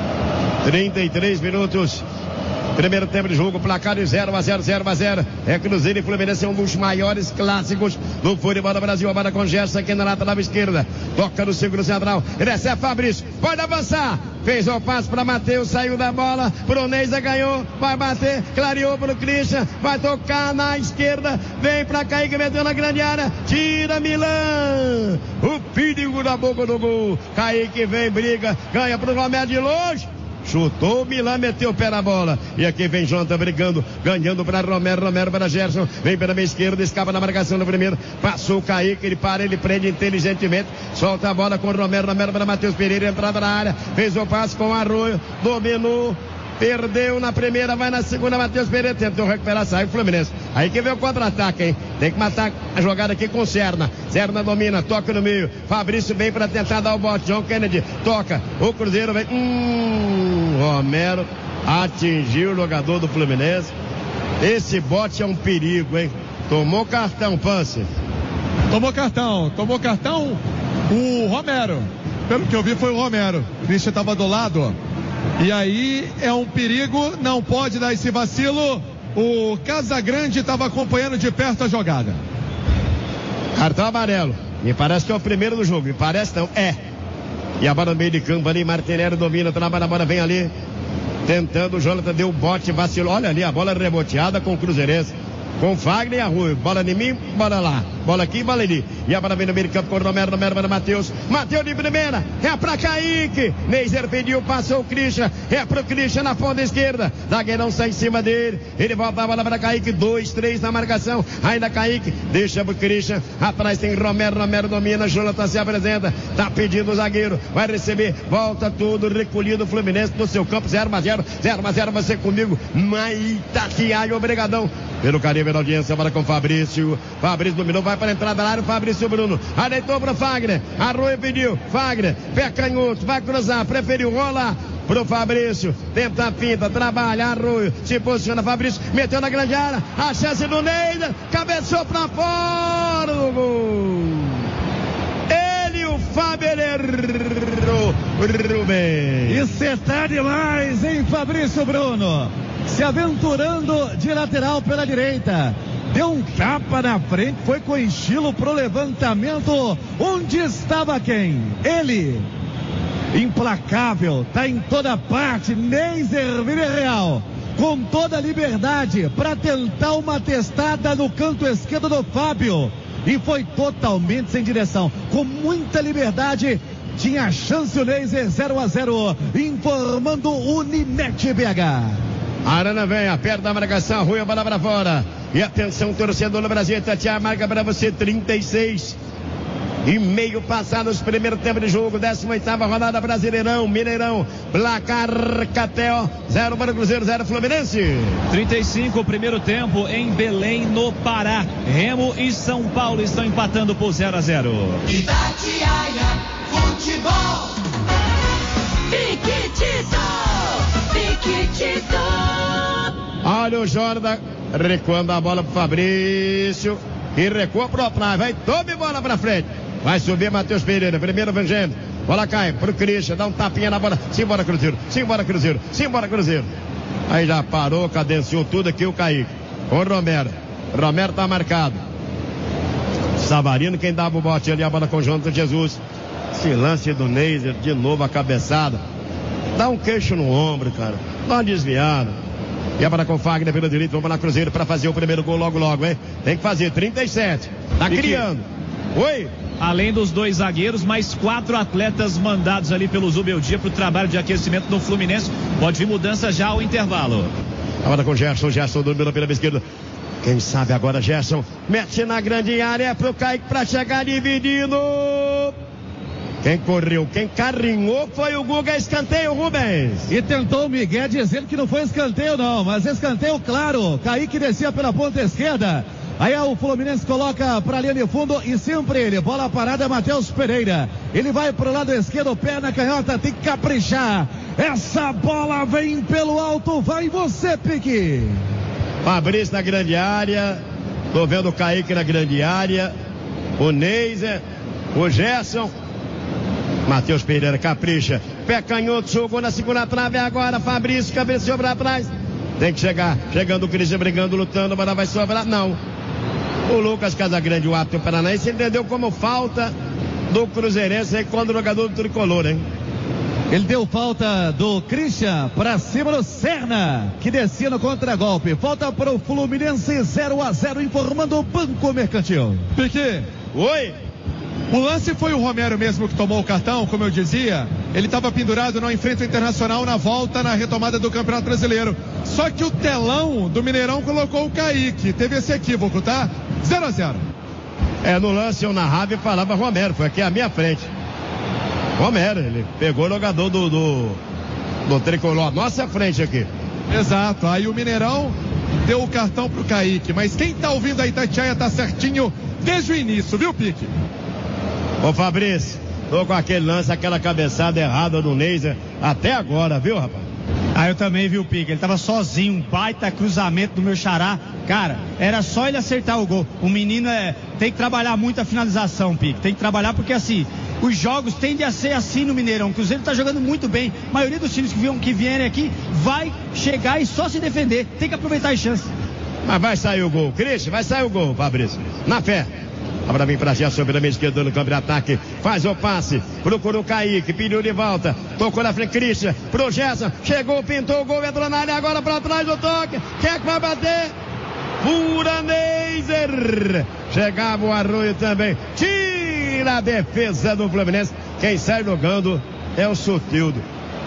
trinta e três minutos. Primeiro tempo de jogo, placar de zero a zero, zero a zero. É Cruzeiro e Fluminense, é um dos maiores clássicos do futebol do Brasil. A bola com Gerson aqui na lateral esquerda. Toca no círculo central. Ele recebe Fabrício. Pode avançar. Fez o passo para Matheus, saiu da bola. Pro Neiser, ganhou. Vai bater. Clareou pro Christian. Vai tocar na esquerda. Vem pra Kaique, meteu na grande área. Tira Milan. O perigo na boca do gol. Kaique vem, briga. Ganha pro Romero de longe. Chutou o Milan, meteu o pé na bola. E aqui vem Jonathan brigando, ganhando para Romero, Romero para Gerson. Vem pela meia esquerda, escapa na marcação do primeiro. Passou o Kaique, ele para, ele prende inteligentemente. Solta a bola com o Romero, Romero para Matheus Pereira, entrada na área. Fez o passe com o Arroio, dominou. Perdeu na primeira, vai na segunda, Matheus Pereira tentou recuperar, sai o Fluminense. Aí que vem o contra-ataque, hein? Tem que matar a jogada aqui com o Serna. Serna domina, toca no meio. Fabrício vem pra tentar dar o bote. John Kennedy toca. O Cruzeiro vem. Hum, Romero atingiu o jogador do Fluminense. Esse bote é um perigo, hein? Tomou cartão, Pance. Tomou cartão, tomou cartão o Romero. Pelo que eu vi foi o Romero. O Christian tava do lado, ó. E aí é um perigo, não pode dar esse vacilo. O Casagrande estava acompanhando de perto a jogada. Cartão amarelo. Me parece que é o primeiro do jogo. Me parece não, é. E a bola no meio de campo ali, Martinelli domina, trabalha a bola, vem ali. Tentando, o Jonathan deu um bote, vacilou. Olha ali, a bola reboteada com o Cruzeirense. Com Fagner e Arroio. Bola em mim, bola lá. Bola aqui, bola ali. E a bola vem no meio de campo com o Romero, Romero para Matheus. Matheus de primeira. É pra Kaique. Neiser pediu, passou o Christian. É pro Christian na ponta esquerda. Zagueirão sai em cima dele. Ele volta a bola para Kaique. Dois, três na marcação. Ainda Kaique. Deixa pro Christian. Atrás tem Romero, Romero domina. Jonathan se apresenta. Tá pedindo o zagueiro. Vai receber. Volta tudo recolhido o Fluminense no seu campo. zero a zero. zero a zero. Você comigo. Maitatiaia, obrigadão. Pelo carinho da audiência, bola com o Fabrício. Fabrício dominou, vai para a entrada da área. Fabrício Bruno. Ajeitou para Fagner. Arroio pediu. Fagner. Pé canhoto. Vai cruzar. Preferiu rolar pro Fabrício. Tenta a finta. Trabalha. Arroio. Se posiciona. Fabrício. Meteu na grande área. A chance do Neider. Cabeçou para fora do gol. Ele, o Fábio, ele errou. Rubem. E cê tá demais, hein, Fabrício Bruno? Se aventurando de lateral pela direita. Deu um tapa na frente, foi com estilo pro levantamento. Onde estava quem? Ele. Implacável, tá em toda parte. Neiser Villarreal, com toda a liberdade para tentar uma testada no canto esquerdo do Fábio. E foi totalmente sem direção. Com muita liberdade. Tinha chance o Neiser. Zero a zero. Informando Unimed B H. Arana vem, aperta a marcação, Rui, a bola para fora. E atenção, torcedor do Brasil, Tatiana marca para você, trinta e seis e meio passados, primeiro tempo de jogo, décima oitava rodada, Brasileirão, Mineirão, placar Catel, zero para o Cruzeiro, zero Fluminense. trinta e cinco, primeiro tempo em Belém, no Pará. Remo e São Paulo estão empatando por zero a zero. Itatiaia Futebol. Piquitito, Piquitito. Olha o Jordan recuando a bola pro Fabrício e recua pro Oprai, vai, tome bola pra frente, vai subir Matheus Pereira, primeiro vengendo, bola cai pro Christian, dá um tapinha na bola, simbora Cruzeiro, simbora Cruzeiro, simbora Cruzeiro, aí já parou, cadenciou tudo aqui o Kaique, o Romero, Romero tá marcado, Savarino quem dava o bote ali, a bola com o Jonathan Jesus, esse lance do Neiser, de novo a cabeçada, dá um queixo no ombro, cara, dá uma desviada. E a bola com o Fagner pelo direito, vamos lá Cruzeiro para fazer o primeiro gol logo logo, hein? Tem que fazer, trinta e sete, tá e criando. Que... Oi? Além dos dois zagueiros, mais quatro atletas mandados ali pelo Zubeldia para o trabalho de aquecimento do Fluminense. Pode vir mudança já ao intervalo. A bola com o Gerson, Gerson dominou pela esquerda. Quem sabe agora Gerson, mete na grande área pro Kaique para chegar dividindo. Quem correu, quem carrinhou foi o Guga, escanteio, Rubens. E tentou o Miguel dizendo que não foi escanteio não, mas escanteio claro. Kaique descia pela ponta esquerda. Aí o Fluminense coloca para a linha de fundo e sempre ele, bola parada, Matheus Pereira. Ele vai pro lado esquerdo, pé na canhota, tem que caprichar. Essa bola vem pelo alto, vai você, Pique. Fabrício na grande área, tô vendo o Kaique na grande área, o Neiser, o Gerson. Matheus Pereira capricha, pé canhoto, jogou na segunda trave, agora Fabrício cabeceou pra trás, tem que chegar, chegando o Cristian, brigando, lutando, mas vai sobrar, não, o Lucas Casagrande, o árbitro paranaense, entendeu como falta do Cruzeirense aí contra o jogador do Tricolor, hein? Ele deu falta do Christian pra cima do Serna, que descia no contragolpe, falta para o Fluminense, zero a zero, informando o Banco Mercantil. Piquet. Oi? O lance foi o Romero mesmo que tomou o cartão, como eu dizia. Ele estava pendurado no enfrento internacional na volta, na retomada do Campeonato Brasileiro. Só que o telão do Mineirão colocou o Kaique. Teve esse equívoco, tá? zero a zero. É, no lance eu narrava e falava Romero, foi aqui à minha frente. Romero, ele pegou o jogador do, do, do Tricolor, nossa frente aqui. Exato, aí o Mineirão deu o cartão pro Kaique. Mas quem tá ouvindo a Itatiaia tá certinho desde o início, viu, Pique? Ô Fabrício, tô com aquele lance, aquela cabeçada errada do Neiser até agora, viu, rapaz? Ah, eu também vi o Pique, ele tava sozinho, um baita cruzamento do meu xará, cara, era só ele acertar o gol. O menino é, tem que trabalhar muito a finalização, Pique, tem que trabalhar porque assim, os jogos tendem a ser assim no Mineirão. O Cruzeiro tá jogando muito bem, a maioria dos times que, viam, que vierem aqui vai chegar e só se defender, tem que aproveitar as chances. Mas vai sair o gol, Cristian, vai sair o gol, Fabrício, na fé. Abra bem pra Gerson, pela meia esquerda no campo de ataque. Faz o passe, procura o Kaique, pediu de volta. Tocou na frente, Christian, pro Gerson. Chegou, pintou o gol, entrou na área, agora pra trás do toque. Quem é que vai bater? Pura Neiser. Chegava o Arroio também. Tira a defesa do Fluminense. Quem sai jogando é o Sotildo.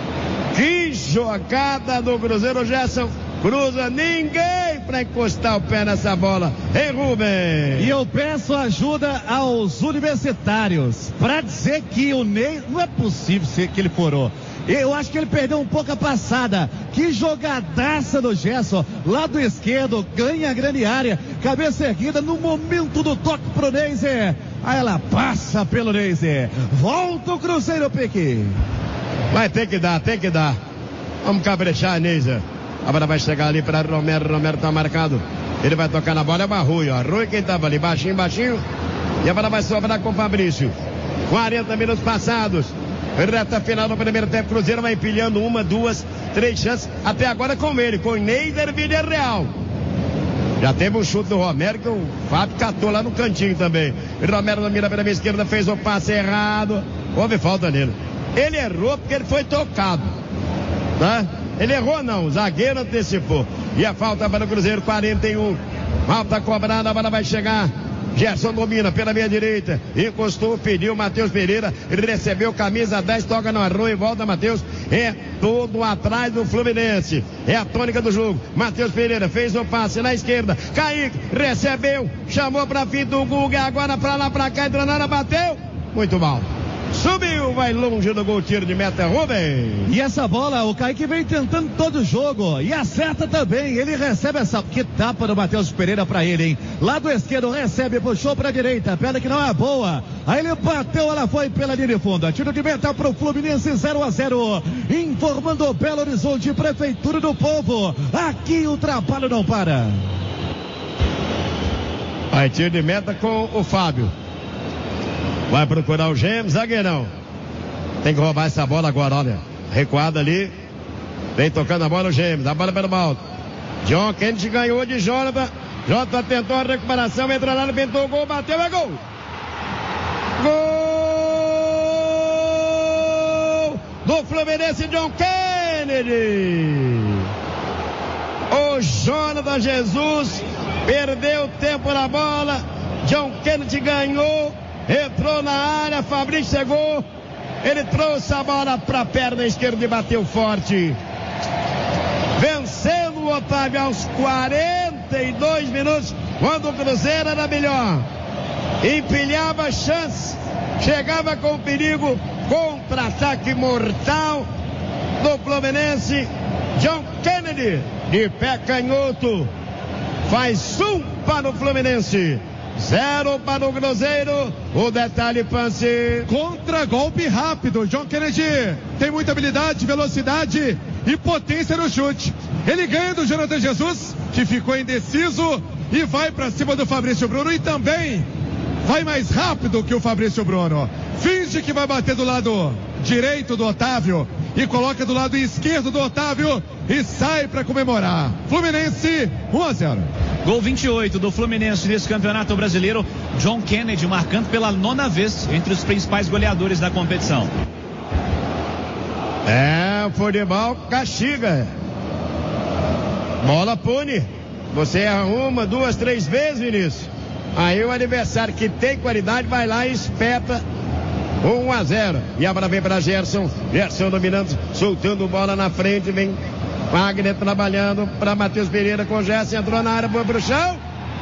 Que jogada do Cruzeiro, Gerson. Cruza ninguém para encostar o pé nessa bola. Ei, Rubem! E eu peço ajuda aos universitários para dizer que o Ney, não é possível ser que ele furou. Eu acho que ele perdeu um pouco a passada. Que jogadaça do Gerson, lado esquerdo, ganha a grande área, cabeça erguida no momento do toque pro Neiser. Aí ela passa pelo Neiser. Volta o Cruzeiro, Pique. Vai ter que dar, tem que dar. Vamos cabrechar, Neiser. A bola vai chegar ali para Romero, Romero tá marcado. Ele vai tocar na bola, é o Arroio. Arroio quem tava ali, baixinho, baixinho. E a bola vai sobrar com o Fabrício. quarenta minutos passados. Reta final do primeiro tempo, Cruzeiro vai empilhando uma, duas, três chances, até agora com ele, com Neider Villarreal. Já teve um chute do Romero que o Fábio catou lá no cantinho também. Romero na mira pela minha esquerda, fez o passe errado. Houve falta nele. Ele errou porque ele foi tocado, tá? Ele errou não, o zagueiro antecipou. E a falta para o Cruzeiro, quarenta e um. Falta cobrada, a bola vai chegar. Gerson domina pela meia direita, encostou, pediu, Matheus Pereira recebeu camisa dez, toca no arroio e volta Matheus, é todo atrás do Fluminense, é a tônica do jogo. Matheus Pereira fez o passe na esquerda, Kaique recebeu, chamou pra fim do Guga, agora pra lá, pra cá, entrou na área, bateu, muito mal. Subiu, vai longe do gol, tiro de meta, Rubens. E essa bola, o Kaique vem tentando todo o jogo e acerta também. Ele recebe essa, que tapa do Matheus Pereira pra ele, hein? Lado esquerdo, recebe, puxou pra direita, perna que não é boa. Aí ele bateu, ela foi pela linha de fundo. Tiro de meta pro Fluminense, zero a zero. Informando Belo Horizonte, Prefeitura do Povo. Aqui o trabalho não para. Aí tiro de meta com o Fábio. Vai procurar o Gêmeos, zagueirão. Tem que roubar essa bola agora, olha. Recuada ali. Vem tocando a bola o Gêmeos. A bola pelo alto. John Kennedy ganhou de Jonathan. Jonathan tentou a recuperação. Entra lá, pintou o gol, bateu, é gol. Gol do Fluminense, John Kennedy. O Jonathan Jesus perdeu tempo na bola. John Kennedy ganhou. Entrou na área, Fabrício chegou, ele trouxe a bola para a perna esquerda e bateu forte. Vencendo o Otávio aos quarenta e dois minutos, quando o Cruzeiro era melhor. Empilhava a chance, chegava com perigo, contra-ataque mortal do Fluminense. John Kennedy, de pé canhoto, faz um para o Fluminense. Zero para o Cruzeiro, o detalhe, Pance. Contra-golpe rápido, John Kennedy tem muita habilidade, velocidade e potência no chute. Ele ganha do Jonathan Jesus, que ficou indeciso, e vai para cima do Fabrício Bruno e também vai mais rápido que o Fabrício Bruno. Finge que vai bater do lado direito do Otávio e coloca do lado esquerdo do Otávio e sai para comemorar. Fluminense, um a zero. Gol vinte e oito do Fluminense nesse campeonato brasileiro. John Kennedy marcando pela nona vez entre os principais goleadores da competição. É, o futebol castiga. Bola pune. Você erra uma, duas, três vezes, Vinícius. Aí o adversário que tem qualidade vai lá e espeta. um a zero. E a bola vem para Gerson. Gerson dominando, soltando bola na frente. Vem Wagner trabalhando para Matheus Pereira com Gerson. Entrou na área, foi pro chão.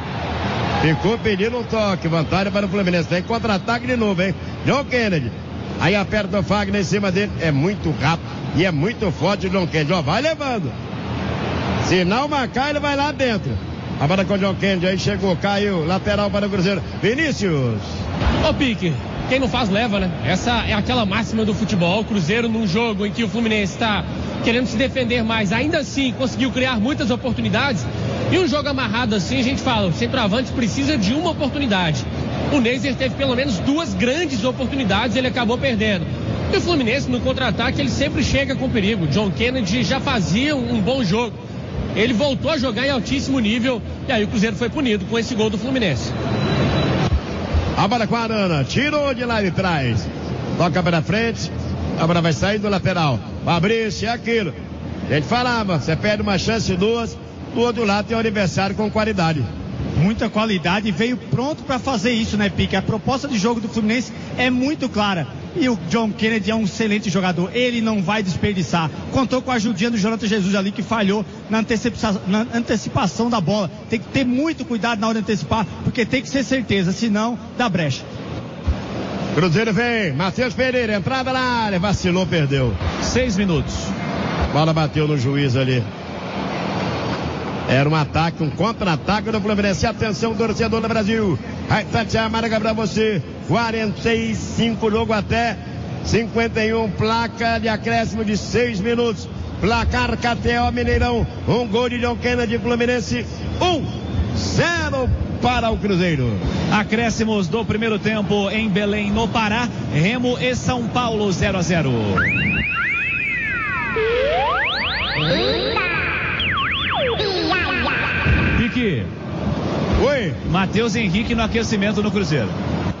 Ficou pedindo um toque. Vantagem para o Fluminense. Tem contra-ataque de novo, hein? John Kennedy. Aí aperta o Wagner em cima dele. É muito rápido e é muito forte o John Kennedy. Ó, vai levando. Se não marcar, ele vai lá dentro. A bola com o John Kennedy. Aí chegou, caiu. Lateral para o Cruzeiro. Vinícius. Ô, Pique. Quem não faz, leva, né? Essa é aquela máxima do futebol. O Cruzeiro, num jogo em que o Fluminense está querendo se defender mais, ainda assim conseguiu criar muitas oportunidades. E um jogo amarrado assim, a gente fala, o centroavante precisa de uma oportunidade. O Neider teve pelo menos duas grandes oportunidades e ele acabou perdendo. E o Fluminense, no contra-ataque, ele sempre chega com perigo. John Kennedy já fazia um bom jogo. Ele voltou a jogar em altíssimo nível e aí o Cruzeiro foi punido com esse gol do Fluminense. A bola com a Arana, tirou de lá de trás, toca para frente, a bola vai sair do lateral. Fabrício, é aquilo. A gente falava, você perde uma chance, duas, do outro lado tem um adversário com qualidade. Muita qualidade e veio pronto para fazer isso, né, Pique? A proposta de jogo do Fluminense é muito clara. E o John Kennedy é um excelente jogador. Ele não vai desperdiçar. Contou com a ajudinha do Jonathan Jesus ali, que falhou na antecipação, na antecipação da bola. Tem que ter muito cuidado na hora de antecipar, porque tem que ser certeza, senão dá brecha. Cruzeiro vem, Matheus Pereira, entrada na área, vacilou, perdeu. Seis minutos. Bola bateu no juiz ali. Era um ataque, um contra-ataque do Fluminense. Atenção, torcedor do Brasil. Aí Tatiana marca pra você. quarenta e cinco, jogo até cinquenta e um. Placa de acréscimo de seis minutos. Placar K T O Mineirão. Um gol de John Kennedy, Fluminense. um zero para o Cruzeiro. Acréscimos do primeiro tempo em Belém, no Pará. Remo e São Paulo, zero a zero. Pique. Oi. Matheus Henrique no aquecimento no Cruzeiro.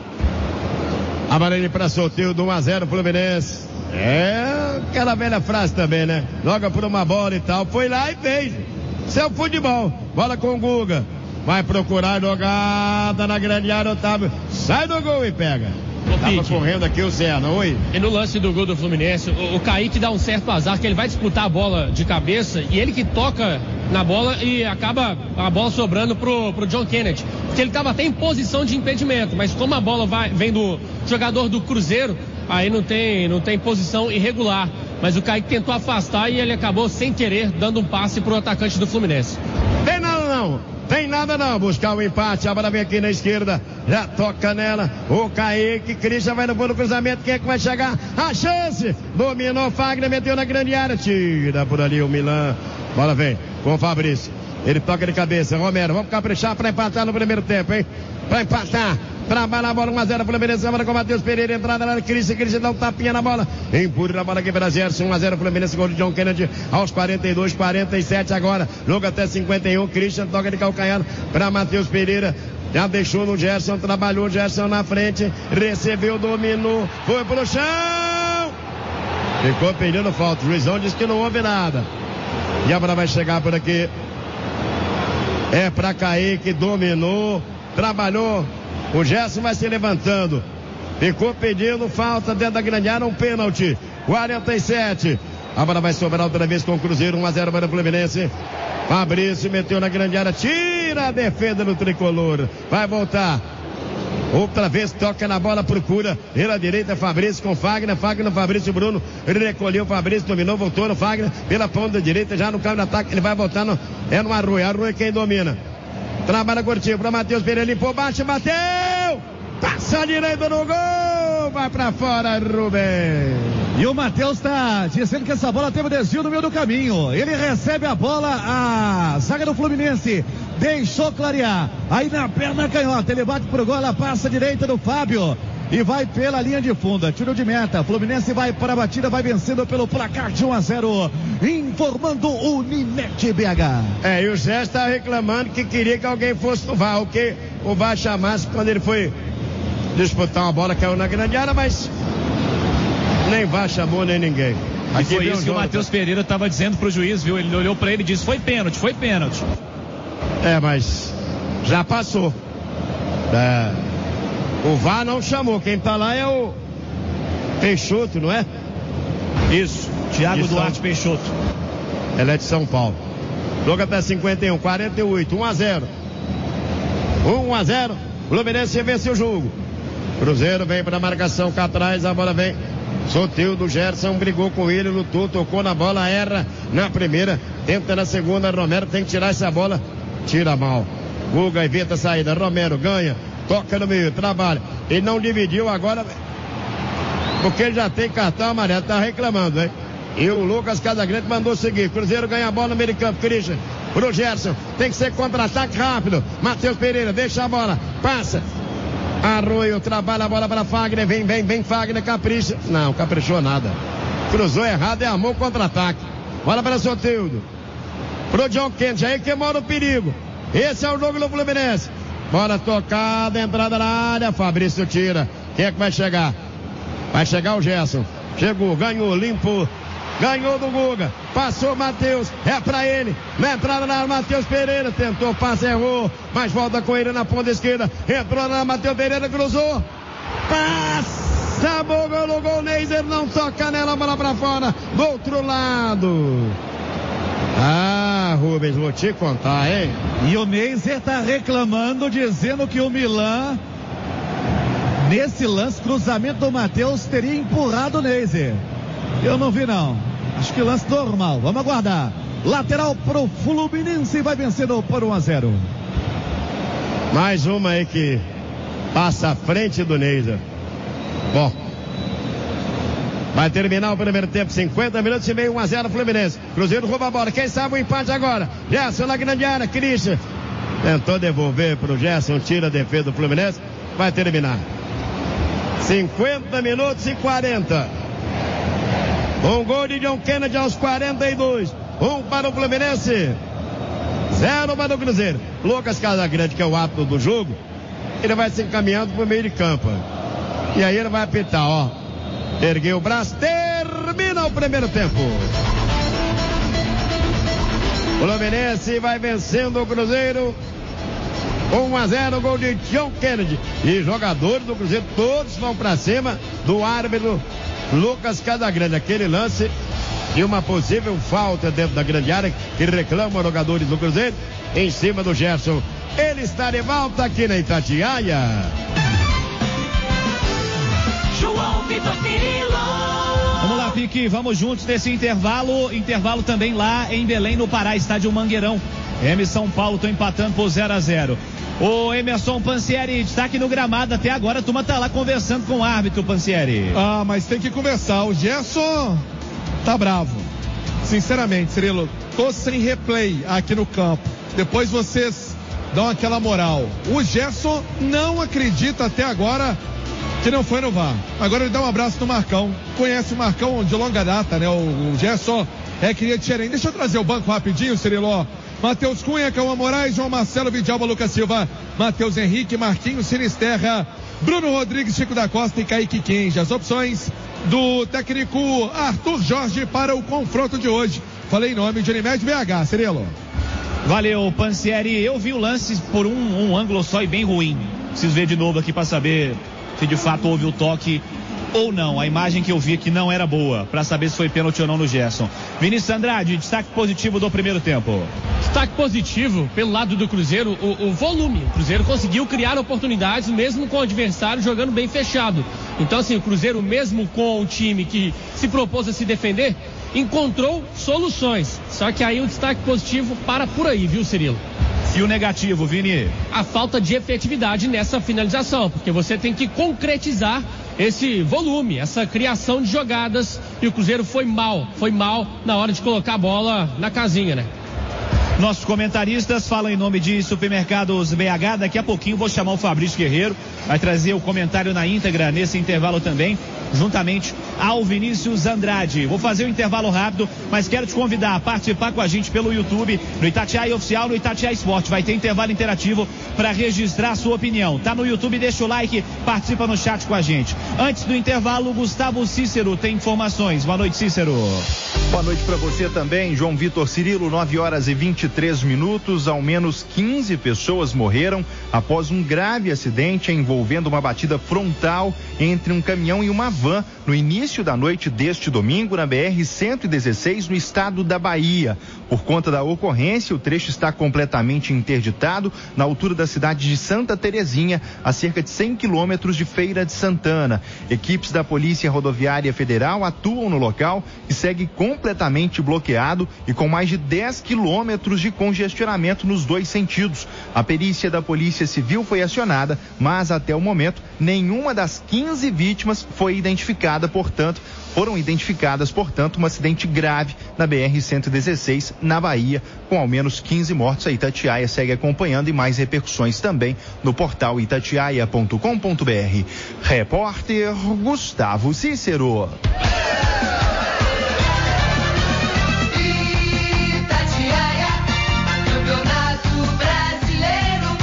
Amarelo para sorteio do um a zero Fluminense. É aquela velha frase também, né? Joga por uma bola e tal. Foi lá e fez. Isso é o futebol. Bola com o Guga. Vai procurar jogada na grande área, Otávio. Sai do gol e pega. Ô, Tava Pique. correndo aqui o Serna, oi. E no lance do gol do Fluminense, o, o Kaique dá um certo azar, que ele vai disputar a bola de cabeça e ele que toca na bola e acaba a bola sobrando pro, pro John Kennedy. Porque ele estava até em posição de impedimento, mas como a bola vai, vem do jogador do Cruzeiro, aí não tem, não tem posição irregular. Mas o Kaique tentou afastar e ele acabou sem querer dando um passe pro atacante do Fluminense. Tem nada não. Tem nada não, buscar o empate, a bola vem aqui na esquerda, já toca nela, o Kaique, Christian vai no bolo cruzamento, quem é que vai chegar? A chance, dominou Fagner, meteu na grande área, tira por ali o Milan, bola vem com o Fabrício, ele toca de cabeça, Romero, vamos caprichar para empatar no primeiro tempo, hein? Para empatar, trabalha a bola, um a zero Fluminense, a bola com o Matheus Pereira, entrada lá, Christian, Christian dá um tapinha na bola, empurra a bola aqui para Gerson, um a zero Fluminense, gol de John Kennedy, aos quarenta e dois, quarenta e sete agora, jogo até cinquenta e um, Christian toca de calcanhar para Matheus Pereira, já deixou no Gerson, trabalhou o Gerson na frente, recebeu, dominou, foi pro chão, ficou pedindo falta, o juizão disse que não houve nada, e a bola vai chegar por aqui, é para Kaique, dominou, trabalhou, o Gerson vai se levantando, ficou pedindo falta dentro da grande área, um pênalti, quarenta e sete, a bola vai sobrar outra vez com o Cruzeiro, um a zero para o Fluminense, Fabrício meteu na grande área, tira a defesa do tricolor, vai voltar, outra vez toca na bola, procura, pela direita Fabrício com Fagner, Fagner, Fabrício, Bruno, recolheu Fabrício, dominou, voltou no Fagner, pela ponta direita, já no campo de ataque, ele vai voltar, no, é no Arrui, Arrui quem domina. Trabalha curtinho para Matheus Pereira, limpou, bate, bateu! Passa a direita no gol! Vai para fora, Rubem! E o Matheus está dizendo que essa bola teve desvio no meio do caminho. Ele recebe a bola, a zaga do Fluminense deixou clarear. Aí na perna canhota, ele bate pro gol, ela passa a direita do Fábio. E vai pela linha de fundo, tiro de meta, Fluminense vai para a batida, vai vencendo pelo placar de um a zero, informando o Unimed B H. É, e o Zé está reclamando que queria que alguém fosse no V A R, o que o V A R chamasse quando ele foi disputar uma bola, caiu na grande área, mas nem V A R chamou nem ninguém. E foi isso que o Matheus Pereira estava dizendo pro juiz, viu? Ele olhou para ele e disse, foi pênalti, foi pênalti. É, mas já passou. É... O V A R não chamou, quem tá lá é o Peixoto, não é? Isso, Thiago de Duarte São... Peixoto. Ele é de São Paulo. Jogo até cinquenta e um, quarenta e oito, um a zero. um a zero, Fluminense vence o jogo. Cruzeiro vem para a marcação cá atrás, a bola vem. Sorteio do Gerson, brigou com ele, lutou, tocou na bola, erra na primeira, tenta na segunda, Romero tem que tirar essa bola, tira mal. Guga evita a saída, Romero ganha. Toca no meio, trabalha. Ele não dividiu agora, porque ele já tem cartão amarelo, tá reclamando, hein? E o Lucas Casagrande mandou seguir. Cruzeiro ganha a bola no meio de campo. Christian pro Gerson. Tem que ser contra-ataque rápido. Matheus Pereira deixa a bola. Passa. Arroio trabalha a bola para Fagner. Vem, vem, vem Fagner. Capricha. Não, caprichou nada. Cruzou errado e armou contra-ataque. Bola para Soteldo. Pro John Kennedy. Aí que mora o perigo. Esse é o jogo do Fluminense. Bola tocada, entrada na área, Fabrício tira. Quem é que vai chegar? Vai chegar o Gerson. Chegou, ganhou, limpo. Ganhou do Guga. Passou o Matheus. É pra ele. Na entrada na área, Matheus Pereira. Tentou, passa, errou. Mas volta com ele na ponta esquerda. Entrou na Matheus Pereira, cruzou. Passa, gol, gol, gol. Neiser não toca nela, bola pra fora. Do outro lado. Ah, Rubens, vou te contar, hein? E o Neiser tá reclamando, dizendo que o Milan, nesse lance, cruzamento do Matheus, teria empurrado o Neiser. Eu não vi, não. Acho que lance normal. Vamos aguardar. Lateral pro Fluminense, vai vencendo por um a zero. Mais uma aí que passa à frente do Neiser. Bom. Vai terminar o primeiro tempo, cinquenta minutos e meio, um a zero Fluminense. Cruzeiro rouba a bola, quem sabe o empate agora. Gerson na grande área, Christian. Tentou devolver pro Gerson, tira a defesa do Fluminense. Vai terminar. cinquenta minutos e quarenta. Um gol de John Kennedy aos quarenta e dois. Um para o Fluminense, zero para o Cruzeiro. Lucas Casagrande, que é o árbitro do jogo, ele vai se encaminhando para o meio de campo. E aí ele vai apitar, ó. Ergueu o braço, termina o primeiro tempo. O Fluminense vai vencendo o Cruzeiro. um a zero, gol de John Kennedy. E jogadores do Cruzeiro todos vão para cima do árbitro Lucas Casagrande. Aquele lance e uma possível falta dentro da grande área que reclamam os jogadores do Cruzeiro em cima do Gerson. Ele está de volta aqui na Itatiaia. João Vitor Cirilo. Vamos lá, Pique, vamos juntos nesse intervalo. Intervalo também lá em Belém, no Pará, estádio Mangueirão. M São Paulo estão empatando por zero a zero. O Emerson Pansieri, destaque no gramado. Até agora a turma tá lá conversando com o árbitro, Pansieri. Ah, mas tem que conversar. O Gerson tá bravo. Sinceramente, Cirilo, tô sem replay aqui no campo. Depois vocês dão aquela moral. O Gerson não acredita até agora que não foi no V A R. Agora ele dá um abraço no Marcão. Conhece o Marcão de longa data, né? O, o Gerson é queria tirar. Deixa eu trazer o banco rapidinho, Cirilo. Matheus Cunha, Cauã Moraes, João Marcelo, Vidalba, Lucas Silva, Matheus Henrique, Marquinhos, Sinisterra, Bruno Rodrigues, Chico da Costa e Kaique Kenja. As opções do técnico Arthur Jorge para o confronto de hoje. Falei em nome de Unimed B H, Cirilo. Valeu, Pansieri. Eu vi o lance por um, um ângulo só e bem ruim. Preciso ver de novo aqui para saber se de fato houve o toque ou não. A imagem que eu vi aqui não era boa, para saber se foi pênalti ou não no Gerson. Vinícius Andrade, destaque positivo do primeiro tempo. Destaque positivo pelo lado do Cruzeiro, o, o volume. O Cruzeiro conseguiu criar oportunidades mesmo com o adversário jogando bem fechado. Então assim, o Cruzeiro mesmo com o time que se propôs a se defender, encontrou soluções. Só que aí o destaque positivo para por aí, viu, Cirilo? E o negativo, Vini? A falta de efetividade nessa finalização, porque você tem que concretizar esse volume, essa criação de jogadas, e o Cruzeiro foi mal, foi mal na hora de colocar a bola na casinha, né? Nossos comentaristas falam em nome de Supermercados B H. Daqui a pouquinho vou chamar o Fabrício Guerreiro, vai trazer o comentário na íntegra nesse intervalo também, juntamente ao Vinícius Andrade. Vou fazer um intervalo rápido, mas quero te convidar a participar com a gente pelo YouTube, no Itatiaia Oficial, no Itatiaia Esporte. Vai ter intervalo interativo para registrar a sua opinião. Tá no YouTube, deixa o like, participa no chat com a gente. Antes do intervalo, Gustavo Cícero tem informações. Boa noite, Cícero. Boa noite para você também, João Vitor Cirilo. Nove horas e vinte e três minutos. Ao menos quinze pessoas morreram após um grave acidente envolvendo uma batida frontal entre um caminhão e uma van no início da noite deste domingo na B R cento e dezesseis, no estado da Bahia. Por conta da ocorrência, o trecho está completamente interditado na altura da cidade de Santa Terezinha, a cerca de cem quilômetros de Feira de Santana. Equipes da Polícia Rodoviária Federal atuam no local e segue completamente bloqueado e com mais de dez quilômetros de congestionamento nos dois sentidos. A perícia da Polícia Civil foi acionada, mas até o momento nenhuma das quinze vítimas foi identificada, portanto, foram identificadas, portanto, um acidente grave na B R cento e dezesseis, na Bahia, com ao menos quinze mortos. A Itatiaia segue acompanhando e mais repercussões também no portal itatiaia ponto com ponto br. Repórter Gustavo Cícero. Itatiaia, Campeonato Brasileiro.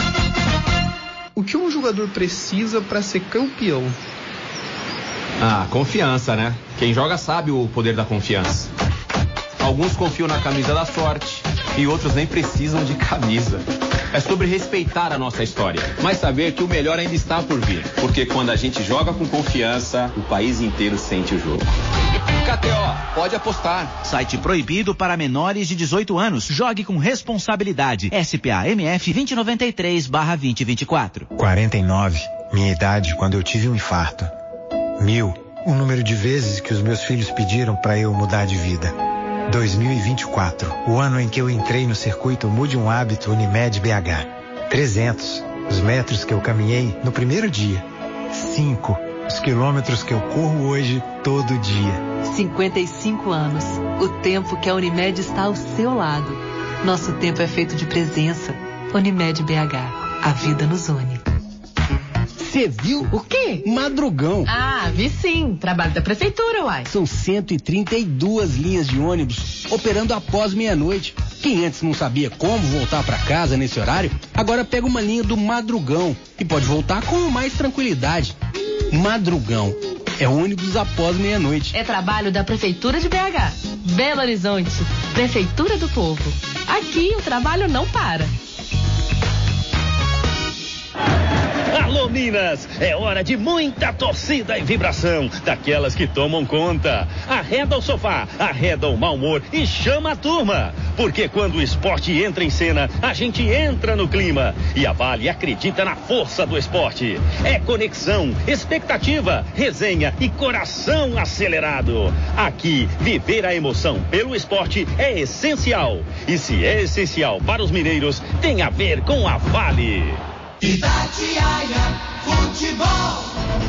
O que um jogador precisa para ser campeão? Ah, confiança, né? Quem joga sabe o poder da confiança. Alguns confiam na camisa da sorte e outros nem precisam de camisa. É sobre respeitar a nossa história, mas saber que o melhor ainda está por vir. Porque quando a gente joga com confiança, o país inteiro sente o jogo. K T O, pode apostar. Site proibido para menores de dezoito anos. Jogue com responsabilidade. S P A M F vinte noventa e três barra vinte vinte e quatro. quarenta e nove, minha idade quando eu tive um infarto. Mil, o número de vezes que os meus filhos pediram para eu mudar de vida. dois mil e vinte e quatro, o ano em que eu entrei no circuito Mude um Hábito Unimed B H. trezentos, os metros que eu caminhei no primeiro dia. cinco, os quilômetros que eu corro hoje todo dia. cinquenta e cinco anos, o tempo que a Unimed está ao seu lado. Nosso tempo é feito de presença, Unimed B H. A vida nos une. Você viu? O quê? Madrugão. Ah, vi sim. Trabalho da prefeitura, uai. São cento e trinta e duas linhas de ônibus operando após meia-noite. Quem antes não sabia como voltar para casa nesse horário, agora pega uma linha do Madrugão e pode voltar com mais tranquilidade. Madrugão. É ônibus após meia-noite. É trabalho da Prefeitura de B H. Belo Horizonte. Prefeitura do Povo. Aqui o trabalho não para. Alô Minas, é hora de muita torcida e vibração, daquelas que tomam conta. Arreda o sofá, arreda o mau humor e chama a turma. Porque quando o esporte entra em cena, a gente entra no clima. E a Vale acredita na força do esporte. É conexão, expectativa, resenha e coração acelerado. Aqui, viver a emoção pelo esporte é essencial. E se é essencial para os mineiros, tem a ver com a Vale. Itatiaia Futebol.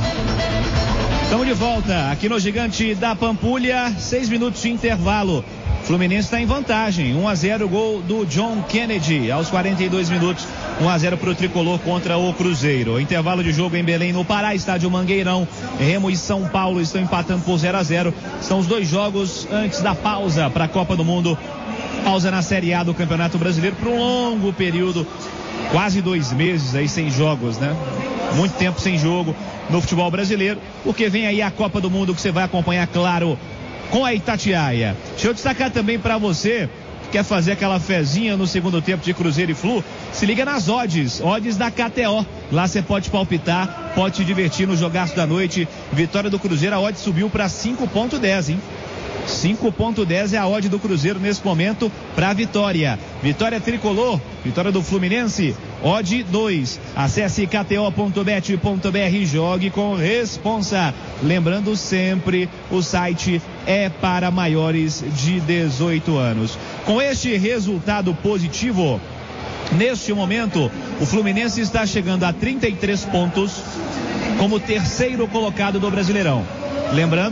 Estamos de volta aqui no Gigante da Pampulha, seis minutos de intervalo. Fluminense está em vantagem, um a zero, gol do John Kennedy aos quarenta e dois minutos, um a zero para o Tricolor contra o Cruzeiro. Intervalo de jogo em Belém, no Pará, estádio Mangueirão. Remo e São Paulo estão empatando por zero a zero. São os dois jogos antes da pausa para a Copa do Mundo. Pausa na Série A do Campeonato Brasileiro por um longo período. Quase dois meses aí sem jogos, né? Muito tempo sem jogo no futebol brasileiro, porque vem aí a Copa do Mundo que você vai acompanhar, claro, com a Itatiaia. Deixa eu destacar também para você que quer fazer aquela fezinha no segundo tempo de Cruzeiro e Flu, se liga nas odds, odds da K T O. Lá você pode palpitar, pode se divertir no jogaço da noite. Vitória do Cruzeiro, a odd subiu para cinco ponto dez, hein? cinco ponto dez é a odd do Cruzeiro nesse momento para a vitória. Vitória tricolor, vitória do Fluminense, odd dois. Acesse k t o ponto bet ponto b r e jogue com responsa. Lembrando sempre, o site é para maiores de dezoito anos. Com este resultado positivo, neste momento, o Fluminense está chegando a trinta e três pontos como terceiro colocado do Brasileirão. Lembrando,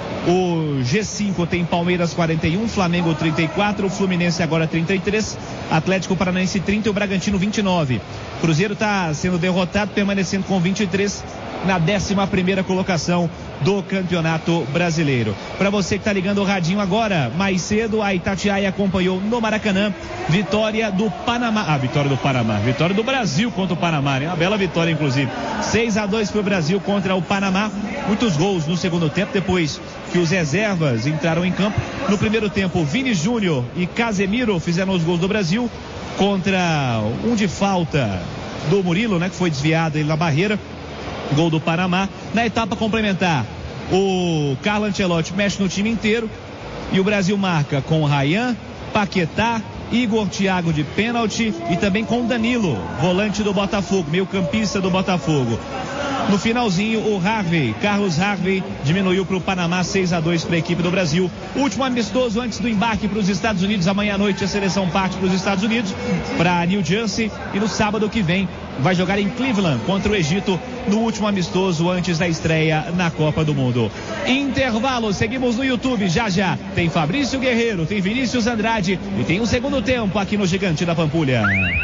o G cinco tem Palmeiras quarenta e um, Flamengo trinta e quatro, Fluminense agora trinta e três, Atlético Paranaense trinta e o Bragantino vinte e nove. Cruzeiro está sendo derrotado, permanecendo com vinte e três na décima primeira colocação do Campeonato Brasileiro. Para você que está ligando o radinho agora, mais cedo a Itatiaia acompanhou no Maracanã, vitória do Panamá, ah, vitória do Panamá, vitória do Brasil contra o Panamá, né? Uma bela vitória inclusive, seis a dois para o Brasil contra o Panamá, muitos gols no segundo tempo, depois que os reservas entraram em campo. No primeiro tempo, Vini Júnior e Casemiro fizeram os gols do Brasil, contra um de falta do Murilo, né, que foi desviado aí na barreira. Gol do Panamá. Na etapa complementar, o Carlo Ancelotti mexe no time inteiro e o Brasil marca com o Ryan, Paquetá, Igor Thiago de pênalti e também com Danilo, volante do Botafogo, meio campista do Botafogo. No finalzinho, o Harvey, Carlos Harvey, diminuiu para o Panamá, seis a dois para a equipe do Brasil. Último amistoso antes do embarque para os Estados Unidos. Amanhã à noite a seleção parte para os Estados Unidos, para New Jersey, e no sábado que vem vai jogar em Cleveland contra o Egito, no último amistoso antes da estreia na Copa do Mundo. Intervalo, seguimos no YouTube, já já tem Fabrício Guerreiro, tem Vinícius Andrade e tem um segundo tempo aqui no Gigante da Pampulha.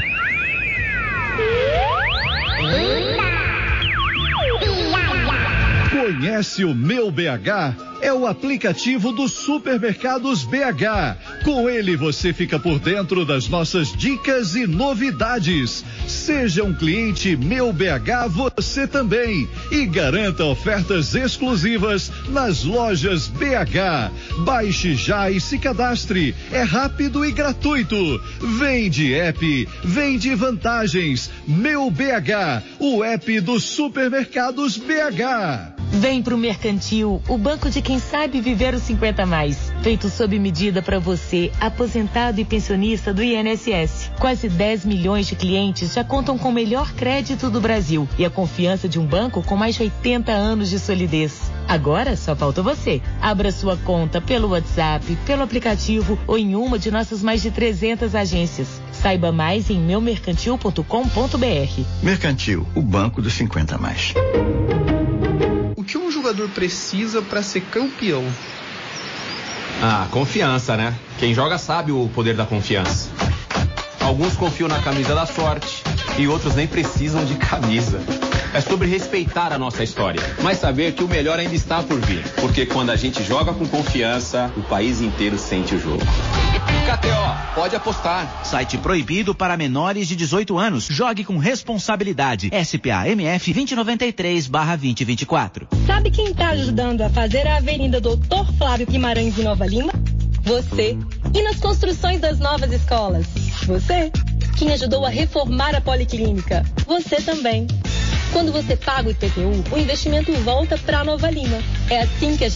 Conhece o Meu B H? É o aplicativo dos supermercados B H. Com ele você fica por dentro das nossas dicas e novidades. Seja um cliente Meu B H você também e garanta ofertas exclusivas nas lojas B H. Baixe já e se cadastre. É rápido e gratuito. Vem de app, vem de vantagens. Meu B H, o app dos supermercados B H. Vem pro Mercantil, o banco de quem sabe viver os cinquenta mais. Feito sob medida para você, aposentado e pensionista do I N S S. Quase dez milhões de clientes já contam com o melhor crédito do Brasil e a confiança de um banco com mais de oitenta anos de solidez. Agora só falta você. Abra sua conta pelo WhatsApp, pelo aplicativo ou em uma de nossas mais de trezentas agências. Saiba mais em meu mercantil ponto com ponto b r. Mercantil, o banco dos cinquenta mais. O que um jogador precisa para ser campeão? Ah, confiança, né? Quem joga sabe o poder da confiança. Alguns confiam na camisa da sorte e outros nem precisam de camisa. É sobre respeitar a nossa história, mas saber que o melhor ainda está por vir. Porque quando a gente joga com confiança, o país inteiro sente o jogo. K T O, pode apostar. Site proibido para menores de dezoito anos. Jogue com responsabilidade. S P A M F vinte noventa e três barra vinte vinte e quatro. Sabe quem está ajudando a fazer a Avenida Doutor Flávio Guimarães em Nova Lima? Você. E nas construções das novas escolas? Você. Quem ajudou a reformar a Policlínica? Você também. Quando você paga o I P T U, o investimento volta para Nova Lima. É assim que a gente